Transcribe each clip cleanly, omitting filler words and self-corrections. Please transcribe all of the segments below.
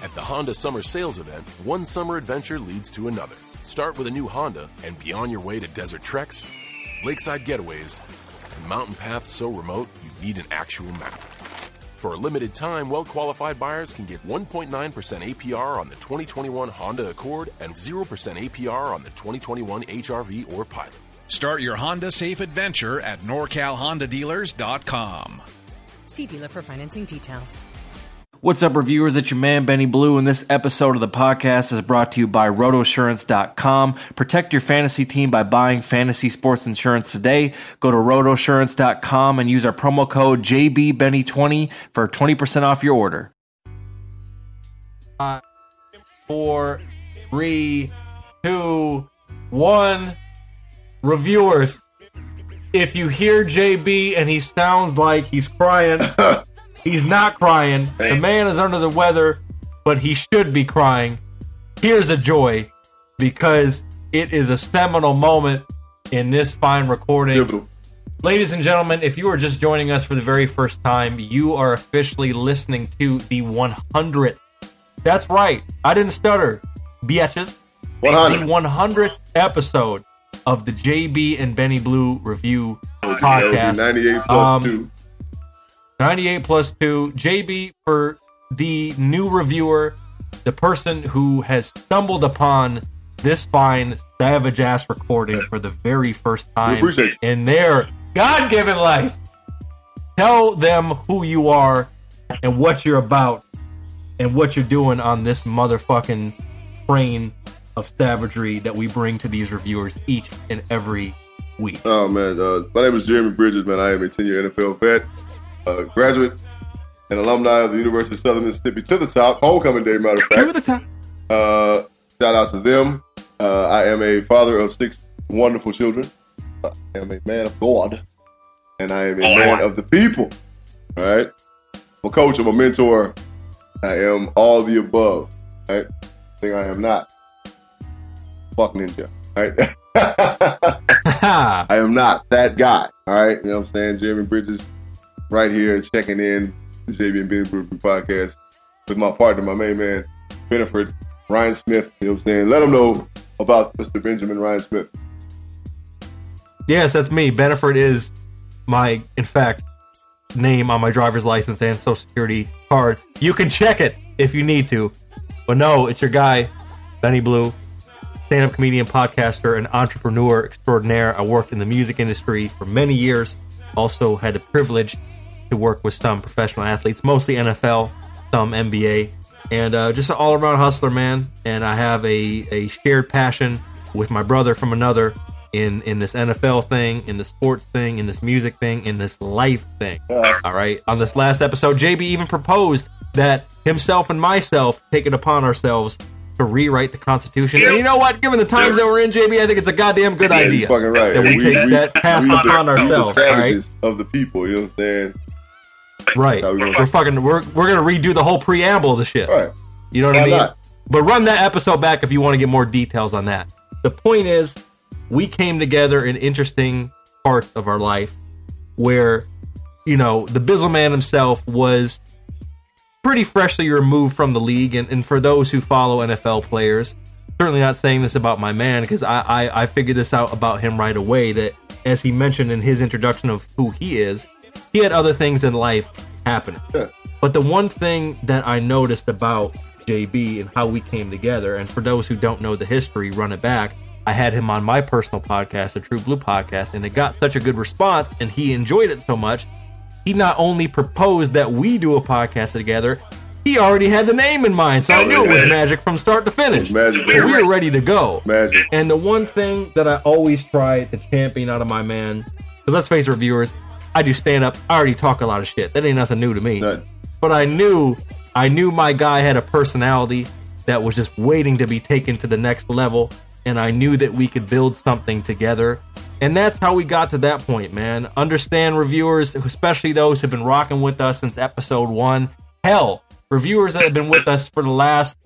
At the Honda Summer Sales Event, one summer adventure leads to another. Start with a new Honda and be on your way to desert treks, lakeside getaways, and mountain paths so remote you need an actual map. For a limited time, well-qualified buyers can get 1.9% APR on the 2021 Honda Accord and 0% APR on the 2021 HR-V or Pilot. Start your Honda safe adventure at NorCalHondaDealers.com. See dealer for financing details. What's up, reviewers? It's your man, Benny Blue, and this episode of the podcast is brought to you by RotoSurance.com. Protect your fantasy team by buying fantasy sports insurance today. Go to RotoSurance.com and use our promo code JBBenny20 for 20% off your order. 5, 4, 3, 2, 1. Reviewers, if you hear JB and he sounds like he's crying... He's not crying. The man is under the weather, but he should be crying. Here's a joy, because it is a seminal moment in this fine recording. Ladies and gentlemen, if you are just joining us for the very first time, you are officially listening to the 100th. That's right. I didn't stutter. Bitches. 100. The 100th episode of the JB and Benny Blue Review podcast. 98 plus 2. 98 plus 2. JB, for the new reviewer, the person who has stumbled upon this fine, savage-ass recording for the very first time in their God-given life, tell them who you are and what you're about and what you're doing on this motherfucking train of savagery that we bring to these reviewers each and every week. Oh, man. My name is Jeremy Bridges, man. I am a 10-year NFL vet. Graduate and alumni of the University of Southern Mississippi to the top. Homecoming day, matter of fact. To the top. Shout out to them. I am a father of 6 wonderful children. I am a man of God. And I am a man of the people. All right? I'm a coach. I'm a mentor. I am all the above. All right? I think I am not. Fuck ninja. All right? I am not that guy. All right? You know what I'm saying? Jeremy Bridges. Right here, checking in the JB and Benny Blue podcast with my partner, my main man, Beneford, Ryan Smith. You know what I'm saying? Let them know about Mr. Benjamin Ryan Smith. Yes, that's me. Beneford is my, in fact, name on my driver's license and social security card. You can check it if you need to. But no, it's your guy, Benny Blue, stand-up comedian, podcaster, and entrepreneur extraordinaire. I worked in the music industry for many years. Also had the privilege to work with some professional athletes, mostly NFL, some NBA, and just an all-around hustler, man. And I have a shared passion with my brother from another in this NFL thing, in the sports thing, in this music thing, in this life thing. All right. On this last episode, JB even proposed that himself and myself take it upon ourselves to rewrite the Constitution. And you know what? Given the times that we're in, JB, I think it's a goddamn good idea. Fucking right. That we take that task upon ourselves. Right? Of the people, you know what I'm saying? Right. We're gonna redo the whole preamble of the shit. Right. You know what I mean? But run that episode back if you want to get more details on that. The point is, we came together in interesting parts of our life where, you know, the Bizzle Man himself was pretty freshly removed from the league, and for those who follow NFL players, certainly not saying this about my man, because I figured this out about him right away, that as he mentioned in his introduction of who he is, he had other things in life happening. Yeah. But the one thing that I noticed about JB and how we came together, and for those who don't know the history, run it back, I had him on my personal podcast, the True Blue podcast, and it got such a good response, and he enjoyed it so much, he not only proposed that we do a podcast together, he already had the name in mind, so I knew it was magic from start to finish. Magic. We were ready to go. Magic. And the one thing that I always try to champion out of my man, because let's face it, reviewers, I do stand-up, I already talk a lot of shit. That ain't nothing new to me. None. But I knew my guy had a personality that was just waiting to be taken to the next level, and I knew that we could build something together. And that's how we got to that point, man. Understand, reviewers, especially those who've been rocking with us since episode 1. Hell, reviewers that have been with us for the last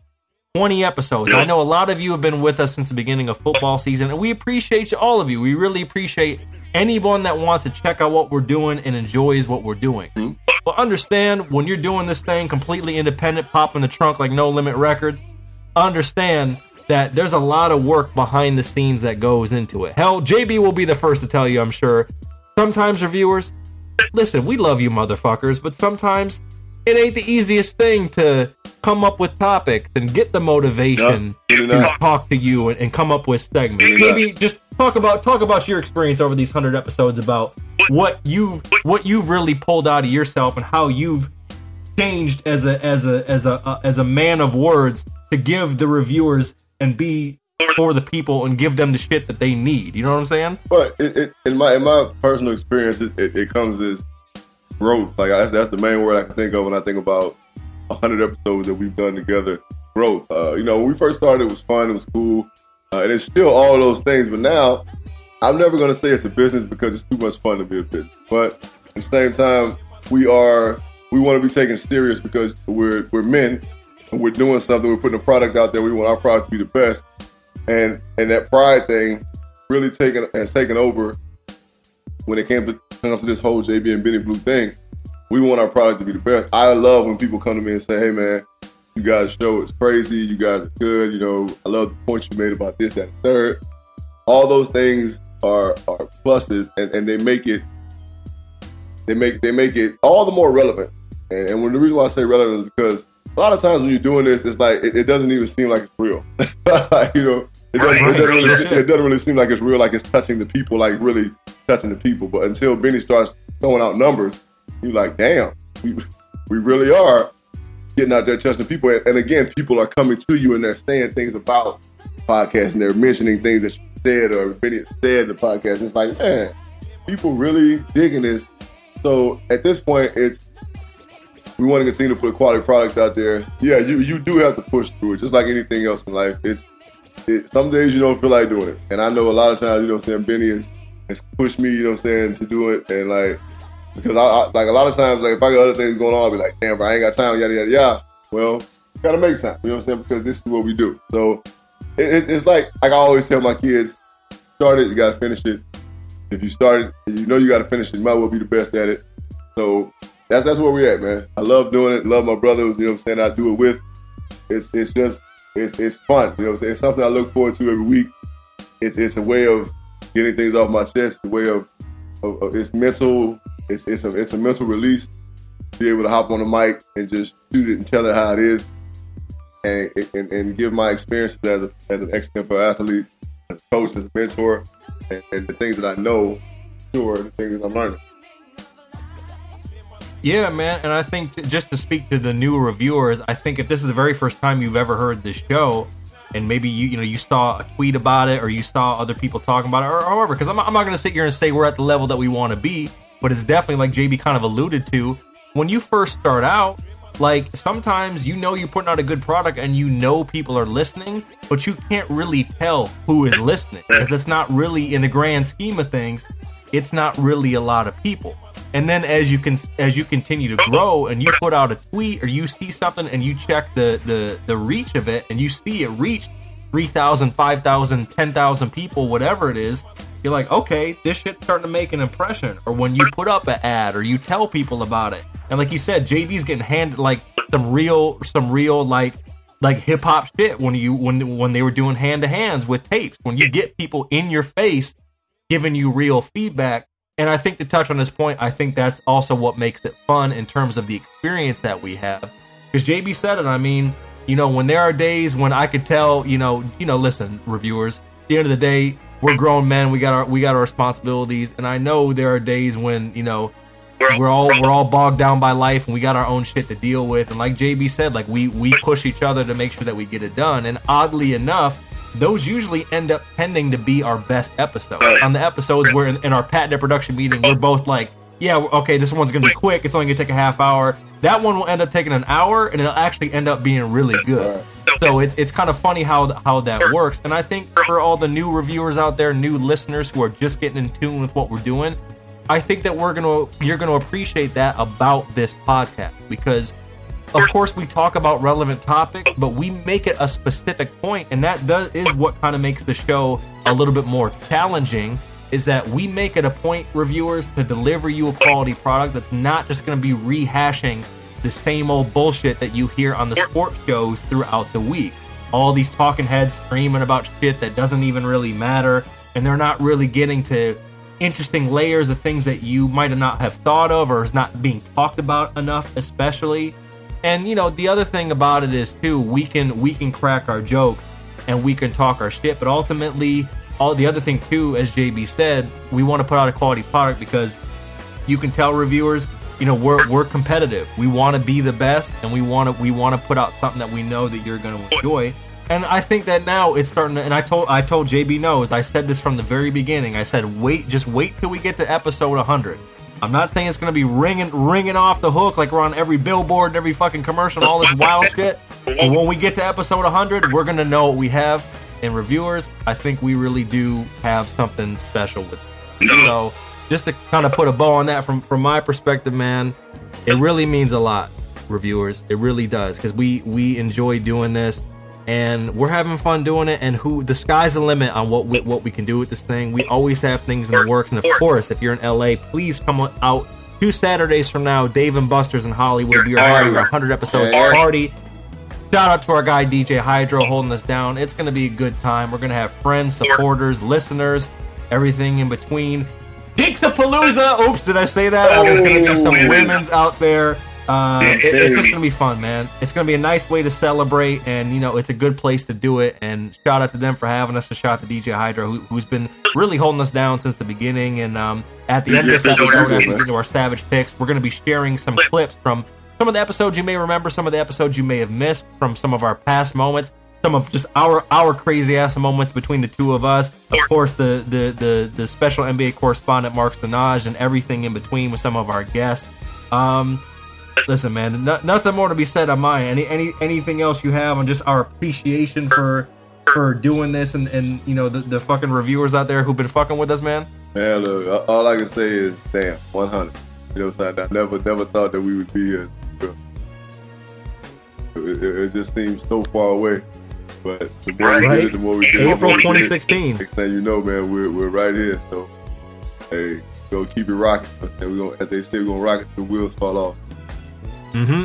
20 episodes. I know a lot of you have been with us since the beginning of football season, and we appreciate all of you. We really appreciate anyone that wants to check out what we're doing and enjoys what we're doing. But understand, when you're doing this thing completely independent, pop in the trunk like No Limit Records, understand that there's a lot of work behind the scenes that goes into it. Hell, JB will be the first to tell you, I'm sure. Sometimes reviewers, listen, we love you motherfuckers, but sometimes it ain't the easiest thing to come up with topics and get the motivation to talk to you and come up with segments. Maybe just talk about your experience over these 100 episodes, about what you've really pulled out of yourself and how you've changed as a man of words to give the reviewers and be for the people and give them the shit that they need. You know what I'm saying? But in my personal experience, it comes as growth. Like that's the main word I can think of when I think about 100 episodes that we've done together. Growth. When we first started, it was fun, it was cool, and it's still all those things. But now, I'm never going to say it's a business because it's too much fun to be a business. But at the same time, we want to be taken serious because we're men and we're doing something. We're putting a product out there. We want our product to be the best, and that pride thing really taken over when it came to this whole JB and Benny Blue thing. We want our product to be the best. I love when people come to me and say, "Hey man, you guys' show is crazy. You guys are good. I love the points you made about this, that, and third." All those things are pluses, and they make it all the more relevant. And when the reason why I say relevant is because a lot of times when you're doing this, it's like it doesn't even seem like it's real. It doesn't really seem like it's real, like it's touching the people, like really touching the people. But until Benny starts throwing out numbers, you're like, damn, we really are getting out there touching the people. And again, people are coming to you and they're saying things about podcasts and they're mentioning things that you said or Benny said in the podcast. And it's like, man, people really digging this. So at this point, we want to continue to put a quality product out there. Yeah, you do have to push through it, just like anything else in life. Some days you don't feel like doing it. And I know a lot of times, Benny has pushed me, to do it. And like, because I like a lot of times, like if I got other things going on, I'll be like, damn, bro, I ain't got time, yada, yada, yada. Well, you gotta make time, because this is what we do. So it's like I always tell my kids, start it, you gotta finish it. If you start it, you gotta finish it, you might as well be the best at it. So that's where we're at, man. I love doing it, love my brothers, I do it with. It's fun, It's something I look forward to every week. It's a way of getting things off my chest, a way of it's mental. It's a mental release to be able to hop on the mic and just shoot it and tell it how it is, and give my experiences as an ex-NFL athlete, as a coach, as a mentor, and the things that I know, the things that I'm learning. Yeah, man, and I think just to speak to the new reviewers, I think if this is the very first time you've ever heard this show, and maybe you saw a tweet about it or you saw other people talking about it, or however, because I'm not going to sit here and say we're at the level that we want to be. But it's definitely, like JB kind of alluded to, when you first start out, like sometimes you're putting out a good product and people are listening, but you can't really tell who is listening because it's not really, in the grand scheme of things, it's not really a lot of people. And then as you continue to grow and you put out a tweet or you see something and you check the reach of it and you see it reach 3,000, 5,000, 10,000 people, whatever it is, you're like, okay, this shit's starting to make an impression. Or when you put up an ad or you tell people about it. And like you said, JB's getting handed like some real like hip hop shit when they were doing hand to hands with tapes. When you get people in your face giving you real feedback. And I think to touch on this point, I think that's also what makes it fun in terms of the experience that we have. Because JB said it, I mean, when there are days when I could tell, listen, reviewers, at the end of the day, we're grown men. We got our responsibilities, and I know there are days when we're all bogged down by life, and we got our own shit to deal with. And like JB said, like we push each other to make sure that we get it done. And oddly enough, those usually end up tending to be our best episodes. On the episodes where in our patented production meeting, we're both like, yeah, okay, this one's gonna be quick. It's only gonna take a half hour. That one will end up taking an hour, and it'll actually end up being really good. So it's kind of funny how that works. And I think for all the new reviewers out there, new listeners who are just getting in tune with what we're doing, I think that you're gonna appreciate that about this podcast, because of course, we talk about relevant topics, but we make it a specific point, and that is what kind of makes the show a little bit more challenging, is that we make it a point, reviewers, to deliver you a quality product that's not just going to be rehashing the same old bullshit that you hear on the sports shows throughout the week. All these talking heads screaming about shit that doesn't even really matter, and they're not really getting to interesting layers of things that you might not have thought of, or is not being talked about enough, especially. And, you know, the other thing about it is, too, we can crack our jokes and we can talk our shit, but ultimately, all the other thing, too, as JB said, we want to put out a quality product because you can tell reviewers, you know, we're competitive. We want to be the best, and we want to put out something that we know that you're going to enjoy. And I think that now it's starting to, and I told JB knows, I said this from the very beginning. I said, just wait till we get to episode 100. I'm not saying it's going to be ringing off the hook like we're on every billboard and every fucking commercial and all this wild shit. But when we get to episode 100, we're going to know what we have. And reviewers, I think we really do have something special with it. So just to kind of put a bow on that from my perspective, man, it really means a lot, reviewers. It really does, because we enjoy doing this. And we're having fun doing it, and the sky's the limit on what we can do with this thing. We always have things in the works, and of course, if you're in LA, please come out 2 Saturdays from now. Dave and Buster's in Hollywood. We are having our 100 episodes party. Shout out to our guy DJ Hydro holding us down. It's going to be a good time. We're going to have friends, supporters, listeners, everything in between. Geeks-a-palooza! Oops, did I say that? There's going to be some women's out there. It's just gonna be fun, man. It's gonna be a nice way to celebrate, and you know, it's a good place to do it. And shout out to them for having us. A shout out to DJ Hydro, who's been really holding us down since the beginning. And at the end of this episode, after we get into our Savage picks, we're gonna be sharing some clips from some of the episodes you may remember, some of the episodes you may have missed, from some of our past moments, some of just our crazy ass moments between the two of us. Of course, the special NBA correspondent Mark Stanaj, and everything in between with some of our guests. Listen, man, nothing more to be said on my end. Anything else you have on just our appreciation for doing this, and you know, the fucking reviewers out there who've been fucking with us, man? Man, look, all I can say is, damn, 100. You know what I'm saying? I never thought that we would be here. It just seems so far away. But the more we get it, the more we get it. April 2016. Next thing you know, man, we're right here. So, hey, go keep it rocking. As they say, we're gonna rock it till the wheels fall off. Mm-hmm.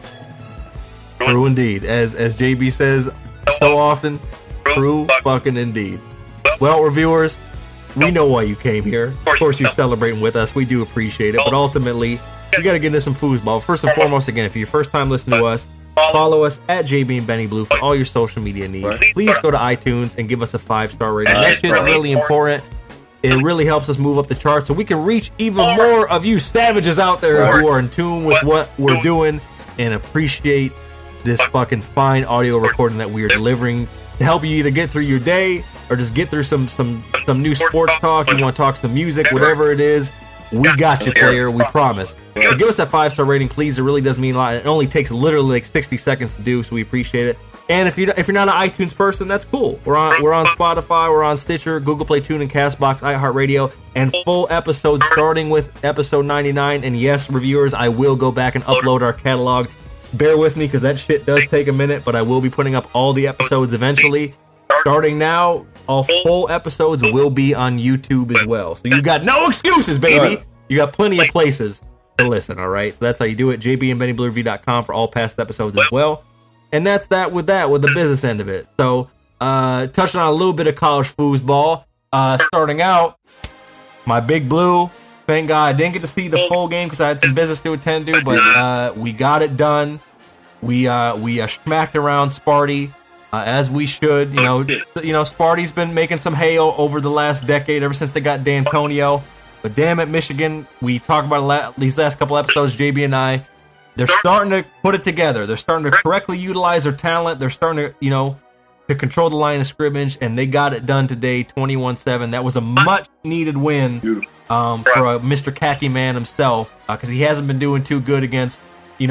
True indeed. As JB says so often, true fucking indeed. Well, reviewers, we know why you came here. Of course, you're celebrating with us. We do appreciate it. But ultimately, we got to get into some foosball. First and foremost, again, if you're your first time listening to us, follow us at JB and Benny Blue for all your social media needs. Please go to iTunes and give us a 5-star rating. That shit's really important. It really helps us move up the charts so we can reach even more of you savages out there who are in tune with what we're doing and appreciate this fucking fine audio recording that we are delivering to help you either get through your day or just get through some new sports talk. You want to talk some music, whatever it is. We got you, player. We promise. So give us that 5-star rating, please. It really does mean a lot. It only takes literally like 60 seconds to do, so we appreciate it. And if you're not an iTunes person, that's cool. We're on Spotify, we're on Stitcher, Google Play, TuneIn, Castbox, iHeartRadio, and full episodes starting with episode 99. And yes, reviewers, I will go back and upload our catalog. Bear with me because that shit does take a minute, but I will be putting up all the episodes eventually. Starting now, all full episodes will be on YouTube as well. So you got no excuses, baby. You got plenty of places to listen, all right? So that's how you do it. JBandBennyBlueReview.com for all past episodes as well. And that's that with the business end of it. So, touching on a little bit of college foosball. Starting out, my Big Blue, thank God I didn't get to see the full game because I had some business to attend to, but we got it done. We smacked around Sparty. As we should, you know, Sparty's been making some hay over the last decade, ever since they got D'Antonio. But damn it, Michigan, we talked about these last couple episodes, JB and I. They're starting to put it together. They're starting to correctly utilize their talent. They're starting to, to control the line of scrimmage, and they got it done today, 21-7. That was a much-needed win for Mr. Khaki Man himself, because he hasn't been doing too good against,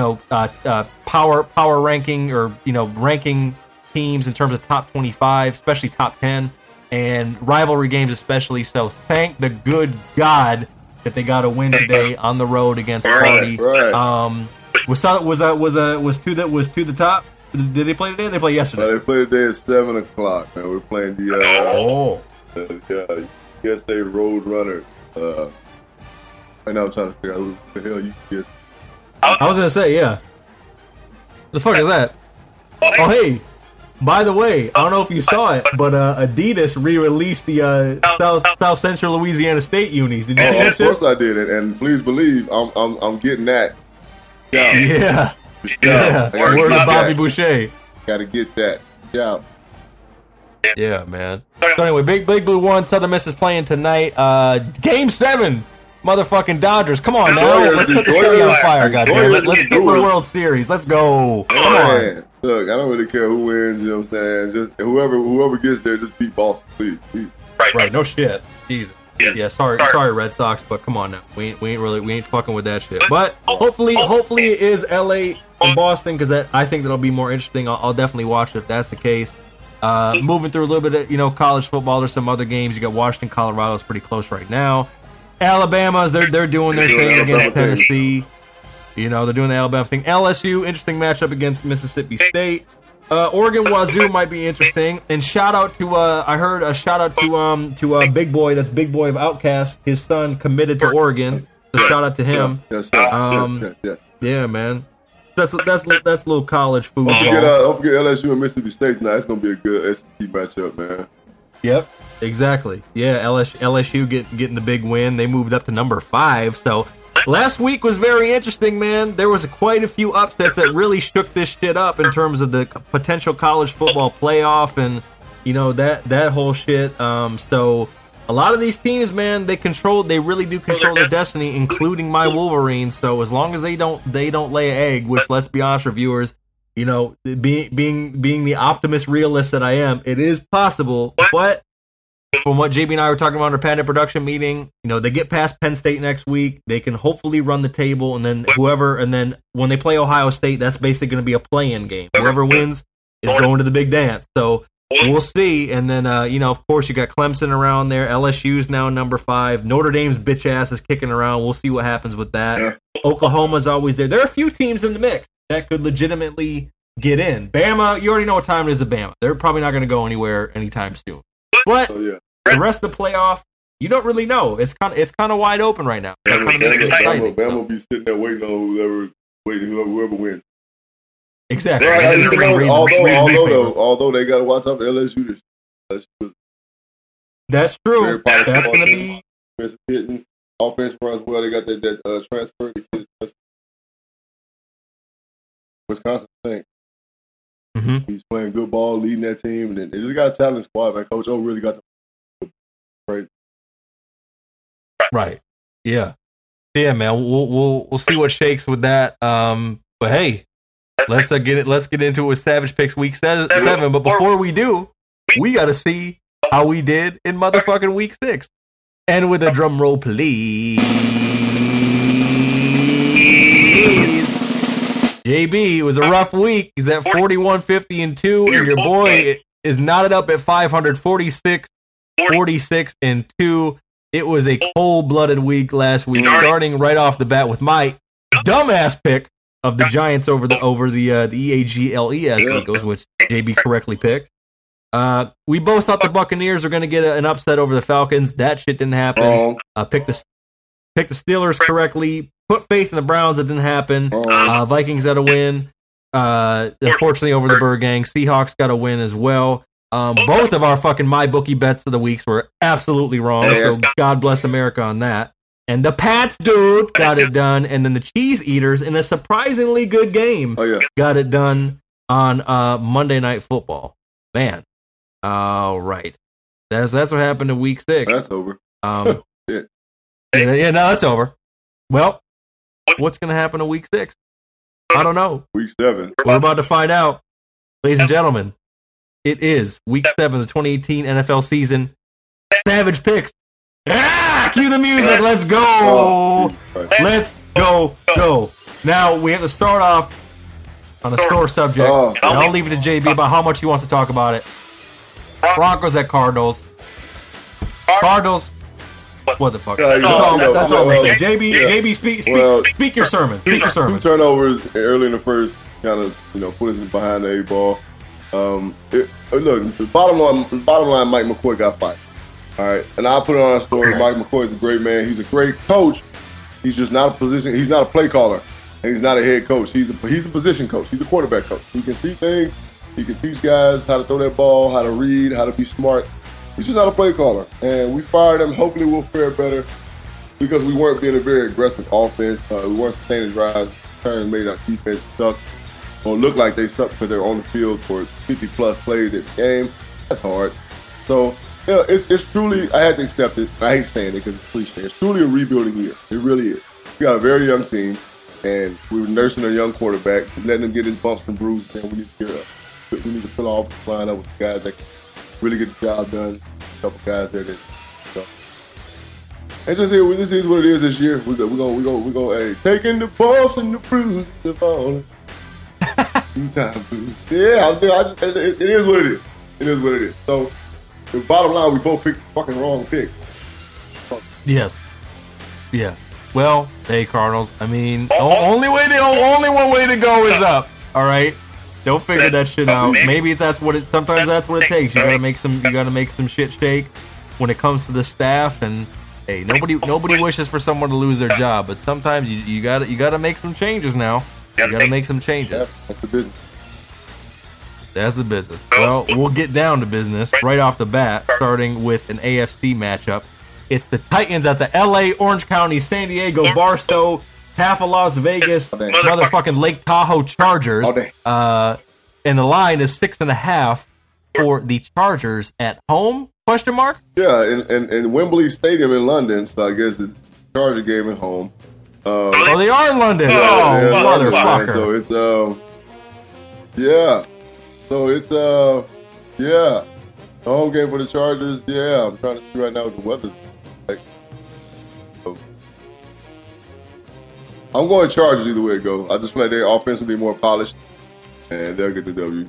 power ranking or, ranking teams in terms of top 25, especially top 10, and rivalry games especially. So thank the good God that they got a win today on the road against Sparty. Was to the top? Did they play today? Or they play yesterday. They play today at 7:00. Man, we're playing the yes, they Road Runner. Right now, I'm trying to figure out who the hell you guess. I was gonna say, yeah. The fuck is that? Oh, hey. By the way, I don't know if you saw it, but Adidas re-released the South Central Louisiana State unis. Did you see that Of shit? course I did it, and please believe I'm getting that. Yeah. Word to Bobby Boucher. Gotta get that. Yeah. Yeah, man. So anyway, Big Blue won. Southern Miss is playing tonight. Game 7. Motherfucking Dodgers. Come on now. Let's set the city on fire, goddammit. Let's get the World Series. Let's go. Come on. Look, I don't really care who wins, you know what I'm saying? Just whoever gets there, just beat Boston, please. Right, no shit. Jesus. Yeah, sorry, Red Sox, but come on now. We ain't fucking with that shit. But hopefully it is LA and Boston, because I think that'll be more interesting. I'll definitely watch it if that's the case. Moving through a little bit of college football. There's some other games. You got Washington, Colorado is pretty close right now. Alabama's they're doing their thing against Tennessee. They're doing the Alabama thing. LSU, interesting matchup against Mississippi State. Oregon Wazoo might be interesting. And shout out to I heard a shout out to Big Boy. That's Big Boy of Outkast. His son committed to Oregon. So shout out to him. Yes, sir. Yeah, man. That's a little college football. Don't forget LSU and Mississippi State tonight. It's gonna be a good SEC matchup, man. Yep, exactly. Yeah, LSU getting the big win. They moved up to number 5. So last week was very interesting, man. There was quite a few upsets that really shook this shit up in terms of the potential college football playoff and that whole shit. So a lot of these teams, man, they really do control their destiny, including my Wolverines. So as long as they don't lay an egg, which let's be honest, reviewers, being the optimist realist that I am, it is possible. But from what JB and I were talking about in our patent production meeting, they get past Penn State next week, they can hopefully run the table, and then when they play Ohio State, that's basically going to be a play-in game. Whoever wins is going to the big dance. So we'll see. And then, of course, you got Clemson around there. LSU's now number 5. Notre Dame's bitch ass is kicking around. We'll see what happens with that. Oklahoma's always there. There are a few teams in the mix that could legitimately get in. Bama, you already know what time it is at Bama. They're probably not going to go anywhere anytime soon. But the rest of the playoff, you don't really know. It's kind of wide open right now. Bama will be sitting there waiting on whoever wins. Exactly. Although they got to watch out for LSU. That's true. That's going to be hitting offense runs well. They got that transfer. Wisconsin, I think. Mm-hmm. He's playing good ball, leading that team, and they just got a talented squad. Man, Coach O really got the right. Yeah, man. We'll see what shakes with that. But hey, let's get into it with Savage Picks Week 7. But before we do, we got to see how we did in motherfucking Week 6. And with a drum roll, please. JB, it was a rough week. He's at 41-50-2, and your boy is knotted up at 546-46-2. It was a cold-blooded week last week, starting right off the bat with my dumbass pick of the Giants over the EAGLES Eagles, which JB correctly picked. We both thought the Buccaneers were going to get an upset over the Falcons. That shit didn't happen. Picked the Steelers correctly. Put faith in the Browns. That didn't happen. Vikings got a win. Unfortunately, over the Bird Gang. Seahawks got a win as well. Both of our fucking MyBookie bets of the weeks were absolutely wrong. So God bless America on that. And the Pats, dude, got it done. And then the Cheese Eaters, in a surprisingly good game, got it done on Monday Night Football. Man. All right. That's what happened in Week 6. That's over. No, that's over. Well, what's going to happen in Week 6? I don't know. Week 7. We're about to find out. Ladies and gentlemen, it is Week 7 of the 2018 NFL season. Savage Picks. Cue the music. Let's go. Let's go. Now, we have to start off on a sore subject. And I'll leave it to JB about how much he wants to talk about it. Broncos at Cardinals. Cardinals What the fuck? Yeah, That's all I'm saying. yeah. JB, speak your sermon. Speak your sermon. 2 turnovers early in the first kind of put us behind the 8 ball. Look, the bottom line, Mike McCoy got fired. All right, and I'll put it on our story. Mike McCoy is a great man. He's a great coach. He's just not a position. He's not a play caller, and he's not a head coach. He's a position coach. He's a quarterback coach. He can see things. He can teach guys how to throw that ball, how to read, how to be smart. He's just not a play caller, and we fired him. Hopefully, we'll fare better because we weren't being a very aggressive offense. We weren't sustaining drives. Turns made our defense suck or look like they suck because they're on the field for 50-plus plays at the game. That's hard. So. Yeah, it's truly, I had to accept it. I hate saying it because it's cliche. It's truly a rebuilding year. It really is. We got a very young team, and we were nursing a young quarterback, letting him get his bumps and bruises, and we need to fill off the line up with guys that can really get the job done. A couple guys there that, so. And just here, this is what it is this year. We're gonna, hey, taking the bumps and the bruises of all. Two-time blues. Yeah, it is what it is. It is what it is. So, the bottom line, we both picked the fucking wrong pick. Yes. Yeah. Well, hey, Cardinals. I mean, only one way to go is up. All right. Don't figure that shit out. Maybe sometimes that's what it takes. You gotta make some shit shake when it comes to the staff. And hey, nobody wishes for someone to lose their job, but sometimes you gotta make some changes now. You gotta make some changes. Yeah, that's the business. That's the business. Well, we'll get down to business right off the bat, starting with an AFC matchup. It's the Titans at the LA, Orange County, San Diego, Barstow, half of Las Vegas, motherfucking Lake Tahoe Chargers. And the line is 6.5 for the Chargers at home? Question mark? Yeah, in Wembley Stadium in London, so I guess it's Charger game at home. Oh, they are in London. Motherfucker. London, so it's the home game for the Chargers. Yeah, I'm trying to see right now what the weather's like. So, I'm going Chargers either way it goes. I just feel like their offense will be more polished, and they'll get the W.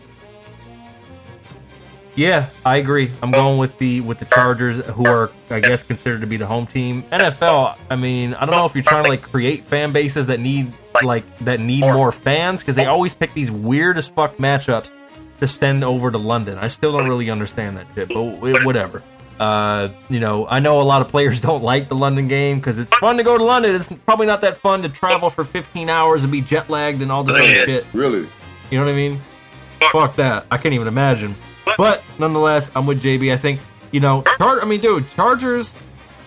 Yeah, I agree. I'm going with the Chargers, who are, I guess, considered to be the home team. NFL, I mean, I don't know if you're trying to create fan bases that need more fans, because they always pick these weird as fuck matchups to send over to London. I still don't really understand that shit, but whatever. I know a lot of players don't like the London game because it's fun to go to London. It's probably not that fun to travel for 15 hours and be jet lagged and all this other shit. Really? You know what I mean? Fuck that. I can't even imagine. But nonetheless, I'm with JB. I think, Chargers,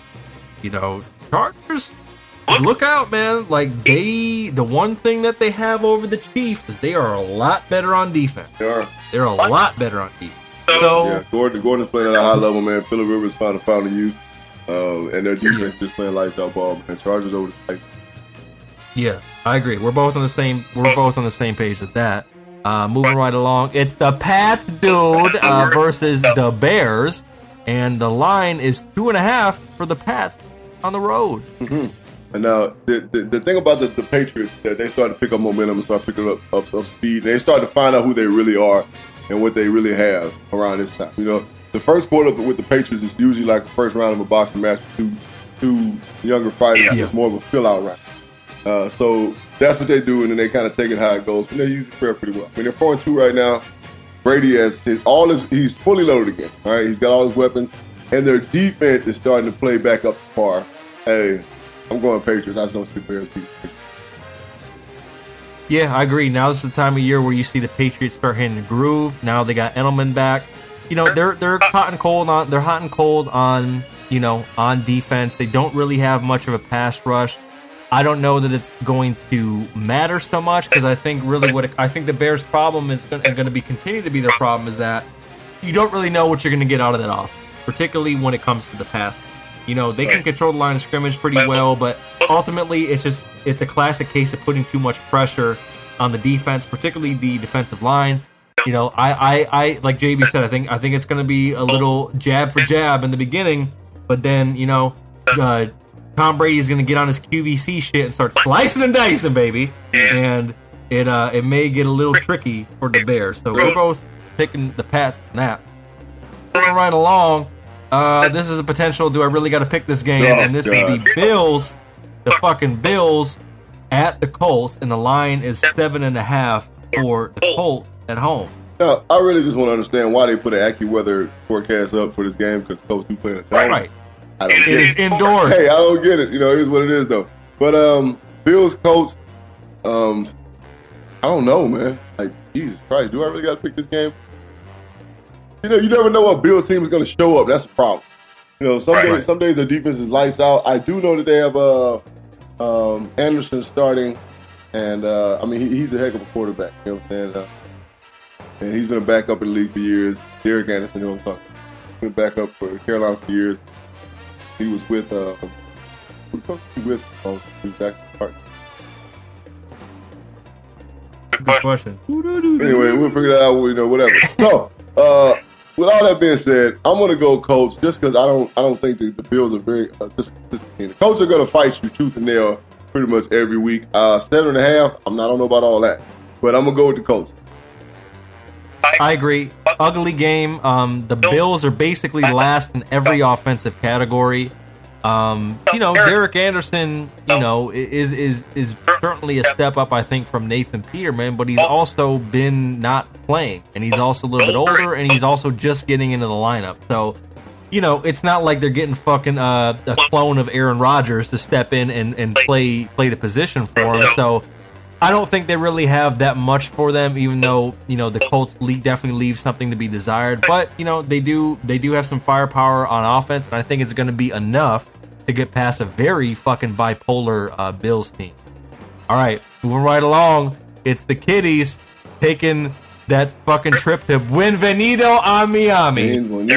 look out, man. The one thing that they have over the Chiefs is they are a lot better on defense. They're a lot better on defense. So, yeah, Gordon's playing at a high level, man. Phillip Rivers found the youth, and their defense just playing lights out ball, man. Chargers over the Titans. Yeah, I agree. We're both on the same page with that. Moving right along, it's the Pats, dude, versus the Bears, and the line is 2.5 for the Pats on the road. Mm-hmm. And now the thing about the Patriots, that they started to pick up momentum and start picking up speed. They started to find out who they really are and what they really have around this time. The first quarter with the Patriots is usually like the first round of a boxing match with two younger fighters. Yeah. It's more of a fill-out round. So that's what they do, and then they kind of take it how it goes. And they usually fare pretty well. I mean, they're 4-2 right now. Brady he's fully loaded again. All right, he's got all his weapons, and their defense is starting to play back up to par. Hey, I'm going Patriots. I just don't see the Bears beat the Patriots. Yeah, I agree. Now this is the time of year where you see the Patriots start hitting the groove. Now they got Edelman back. They're hot and cold on. They're hot and cold on. On defense. They don't really have much of a pass rush. I don't know that it's going to matter so much because I think the Bears' problem is going to be continue to be their problem is that you don't really know what you're going to get out of that offense, particularly when it comes to the pass. They can control the line of scrimmage pretty well, but ultimately it's a classic case of putting too much pressure on the defense, particularly the defensive line. I like JB said, I think it's going to be a little jab for jab in the beginning, but then Tom Brady is going to get on his QVC shit and start slicing and dicing, baby, and it may get a little tricky for the Bears. So we're both picking the Pats in that. Moving right along. This is a potential. Do I really got to pick this game? Oh, and this God. is the Bills, the fucking Bills at the Colts, and the line is 7.5 for the Colts at home. Now, I really just want to understand why they put an AccuWeather forecast up for this game because Colts do play in a dome. Right. I don't It get is it. indoors. Hey, I don't get it. You know, here's what it is though. But Bills, Colts, I don't know, man. Like, Jesus Christ, do I really got to pick this game? You know, you never know what Bills team is going to show up. That's the problem. You know, some days their defense is lights out. I do know that they have Anderson starting, and I mean he's a heck of a quarterback. You know what I'm saying? And he's been a backup in the league for years. Derek Anderson, you know what I'm talking about. He's been a backup for Carolina for years. He was with who the fuck was he with? Oh, he was actually part. Good question. Anyway, we'll figure that out. You know, whatever. So, with all that being said, I'm gonna go Colts just because I don't think the Bills are very disciplined. The Colts are gonna fight you tooth and nail pretty much every week. 7.5. I don't know about all that, but I'm gonna go with the Colts. I agree. Ugly game. The Bills are basically last in every offensive category. You know, Derek Anderson, you know, is certainly a step up, I think, from Nathan Peterman, but he's also been not playing, and he's also a little bit older, and he's also just getting into the lineup. So, you know, it's not like they're getting fucking a clone of Aaron Rodgers to step in and play the position for him. So, I don't think they really have that much for them, even though, you know, the Colts definitely leave something to be desired. But, you know, they do have some firepower on offense, and I think it's going to be enough to get past a very fucking bipolar Bills team. All right, moving right along. It's the Kitties taking that fucking trip to Bienvenido a Miami.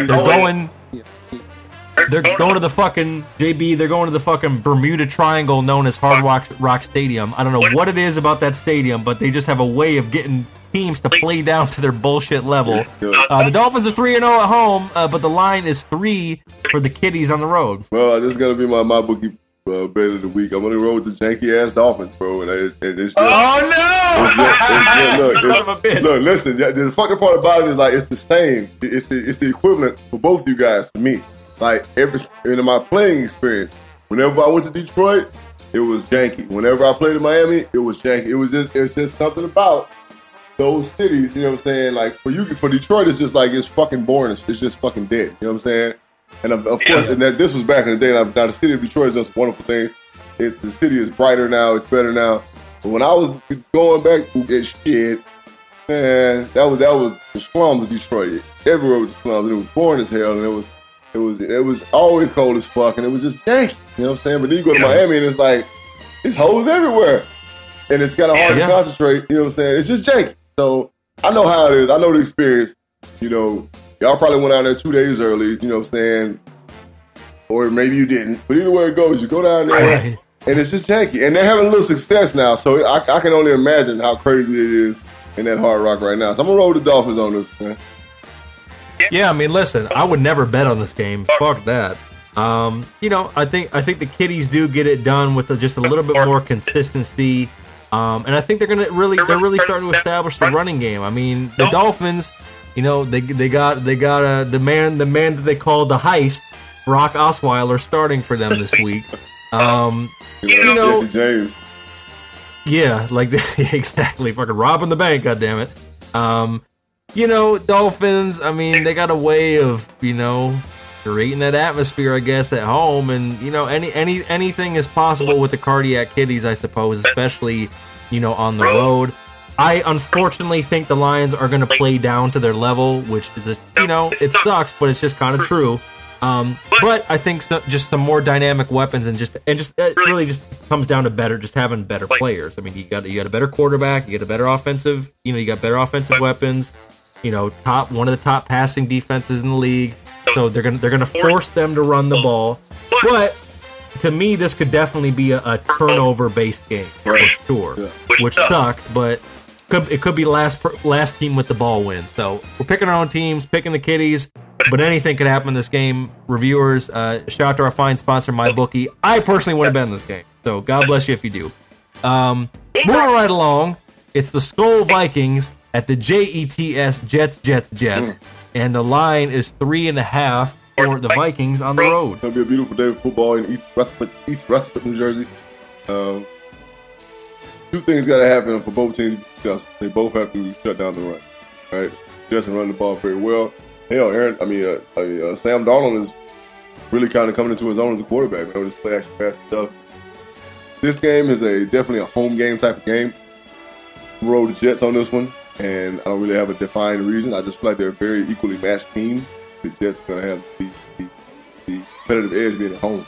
They're going to the fucking JB. They're going to the fucking Bermuda Triangle, known as Hard Rock Stadium. I don't know what it is about that stadium, but they just have a way of getting teams to play down to their bullshit level. The Dolphins are 3-0 at home, but the line is 3 for the Kitties on the road. Well, this is gonna be my bookie bet of the week. I'm gonna roll with the janky ass Dolphins, bro. And it's just, Son of a bitch. Look, listen. The fucking part about it is like it's the same. It's the equivalent for both of you guys to me. Like in my playing experience, whenever I went to Detroit, it was janky. Whenever I played in Miami, it was janky. It's just something about those cities. You know what I'm saying? Like for Detroit, it's just like it's fucking boring. It's just fucking dead. You know what I'm saying? And of course, and this was back in the day. Now the city of Detroit is just wonderful things. The city is brighter now. It's better now. But when I was going back to get shit, man, that was the slums of Detroit. Everywhere was the slums. And it was boring as hell, and it was always cold as fuck, and it was just janky. You know what I'm saying? But then you go to Miami, and it's like it's hoes everywhere, and it's kind of hard to concentrate. You know what I'm saying? It's just janky. So I know how it is. I know the experience. You know, y'all probably went out there 2 days early. You know what I'm saying? Or maybe you didn't. But either way it goes, you go down there, and it's just janky. And they're having a little success now, so I can only imagine how crazy it is in that Hard Rock right now. So I'm gonna roll with the Dolphins on this, man. Yeah, I mean, listen, I would never bet on this game. Fuck that. You know, I think the Kitties do get it done with just a little bit more consistency, and I think they're really starting to establish the running game. I mean, the Dolphins, you know, they got the man that they call the Heist, Brock Osweiler, starting for them this week. You know, Jesse James. Yeah, like exactly, fucking robbing the bank. Goddammit. You know, Dolphins, I mean, they got a way of, you know, creating that atmosphere, I guess, at home. And, you know, anything is possible with the Cardiac Kitties, I suppose, especially, you know, on the road. I unfortunately think the Lions are going to play down to their level, which is, you know, it sucks, but it's just kind of true. But I think just some more dynamic weapons and it really just comes down to having better players. I mean, you got a better quarterback, you got a better offensive, you know, you got better offensive weapons. You know, one of the top passing defenses in the league. So they're gonna force them to run the ball. But to me, this could definitely be a turnover based game for sure, which sucked. But it could be last team with the ball win. So we're picking our own teams, picking the Kitties. But anything could happen in this game. Reviewers, shout out to our fine sponsor, MyBookie. I personally would have been in this game. So God bless you if you do. Moving right along, it's the Skull Vikings at the JETS Jets, and the line is 3.5 for the Vikings on the road. It's going to be a beautiful day of football in East Rutherford, New Jersey. Two things got to happen for both teams because they both have to shut down the run. Right? Justin run the ball very well. Hell, Sam Darnold is really kind of coming into his own as a quarterback, man, with his play action pass stuff. This game is definitely a home game type of game. Roll the Jets on this one, and I don't really have a defined reason. I just feel like they're a very equally matched team. The Jets are going to have the competitive edge being at home.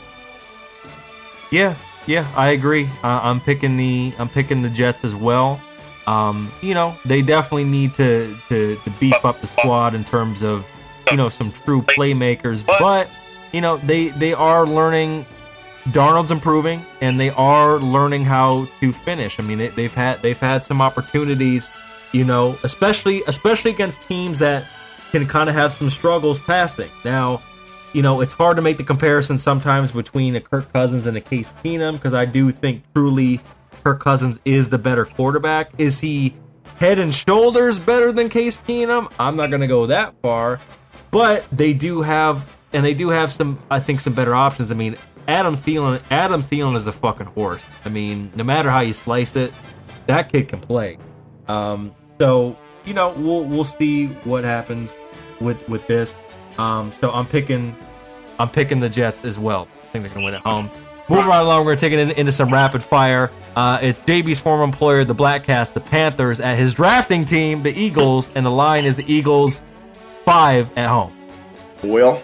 Yeah, I agree. I'm picking the Jets as well. They definitely need to beef up the squad in terms of some true playmakers, but they are learning. Darnold's improving, and they are learning how to finish. I mean, they've had some opportunities, especially against teams that can kind of have some struggles passing. Now, it's hard to make the comparison sometimes between a Kirk Cousins and a Case Keenum, because I do think truly Kirk Cousins is the better quarterback. Is he head and shoulders better than Case Keenum? I'm not going to go that far, but they do have some, I think, some better options. I mean, Adam Thielen is a fucking horse. I mean, no matter how you slice it, that kid can play. So we'll see what happens with this. So I'm picking the Jets as well. I think they're gonna win at home. Moving right along, we're taking it into some rapid fire. It's JB's former employer, the Black Cats, the Panthers, at his drafting team, the Eagles, and the line is the Eagles 5 at home. Well,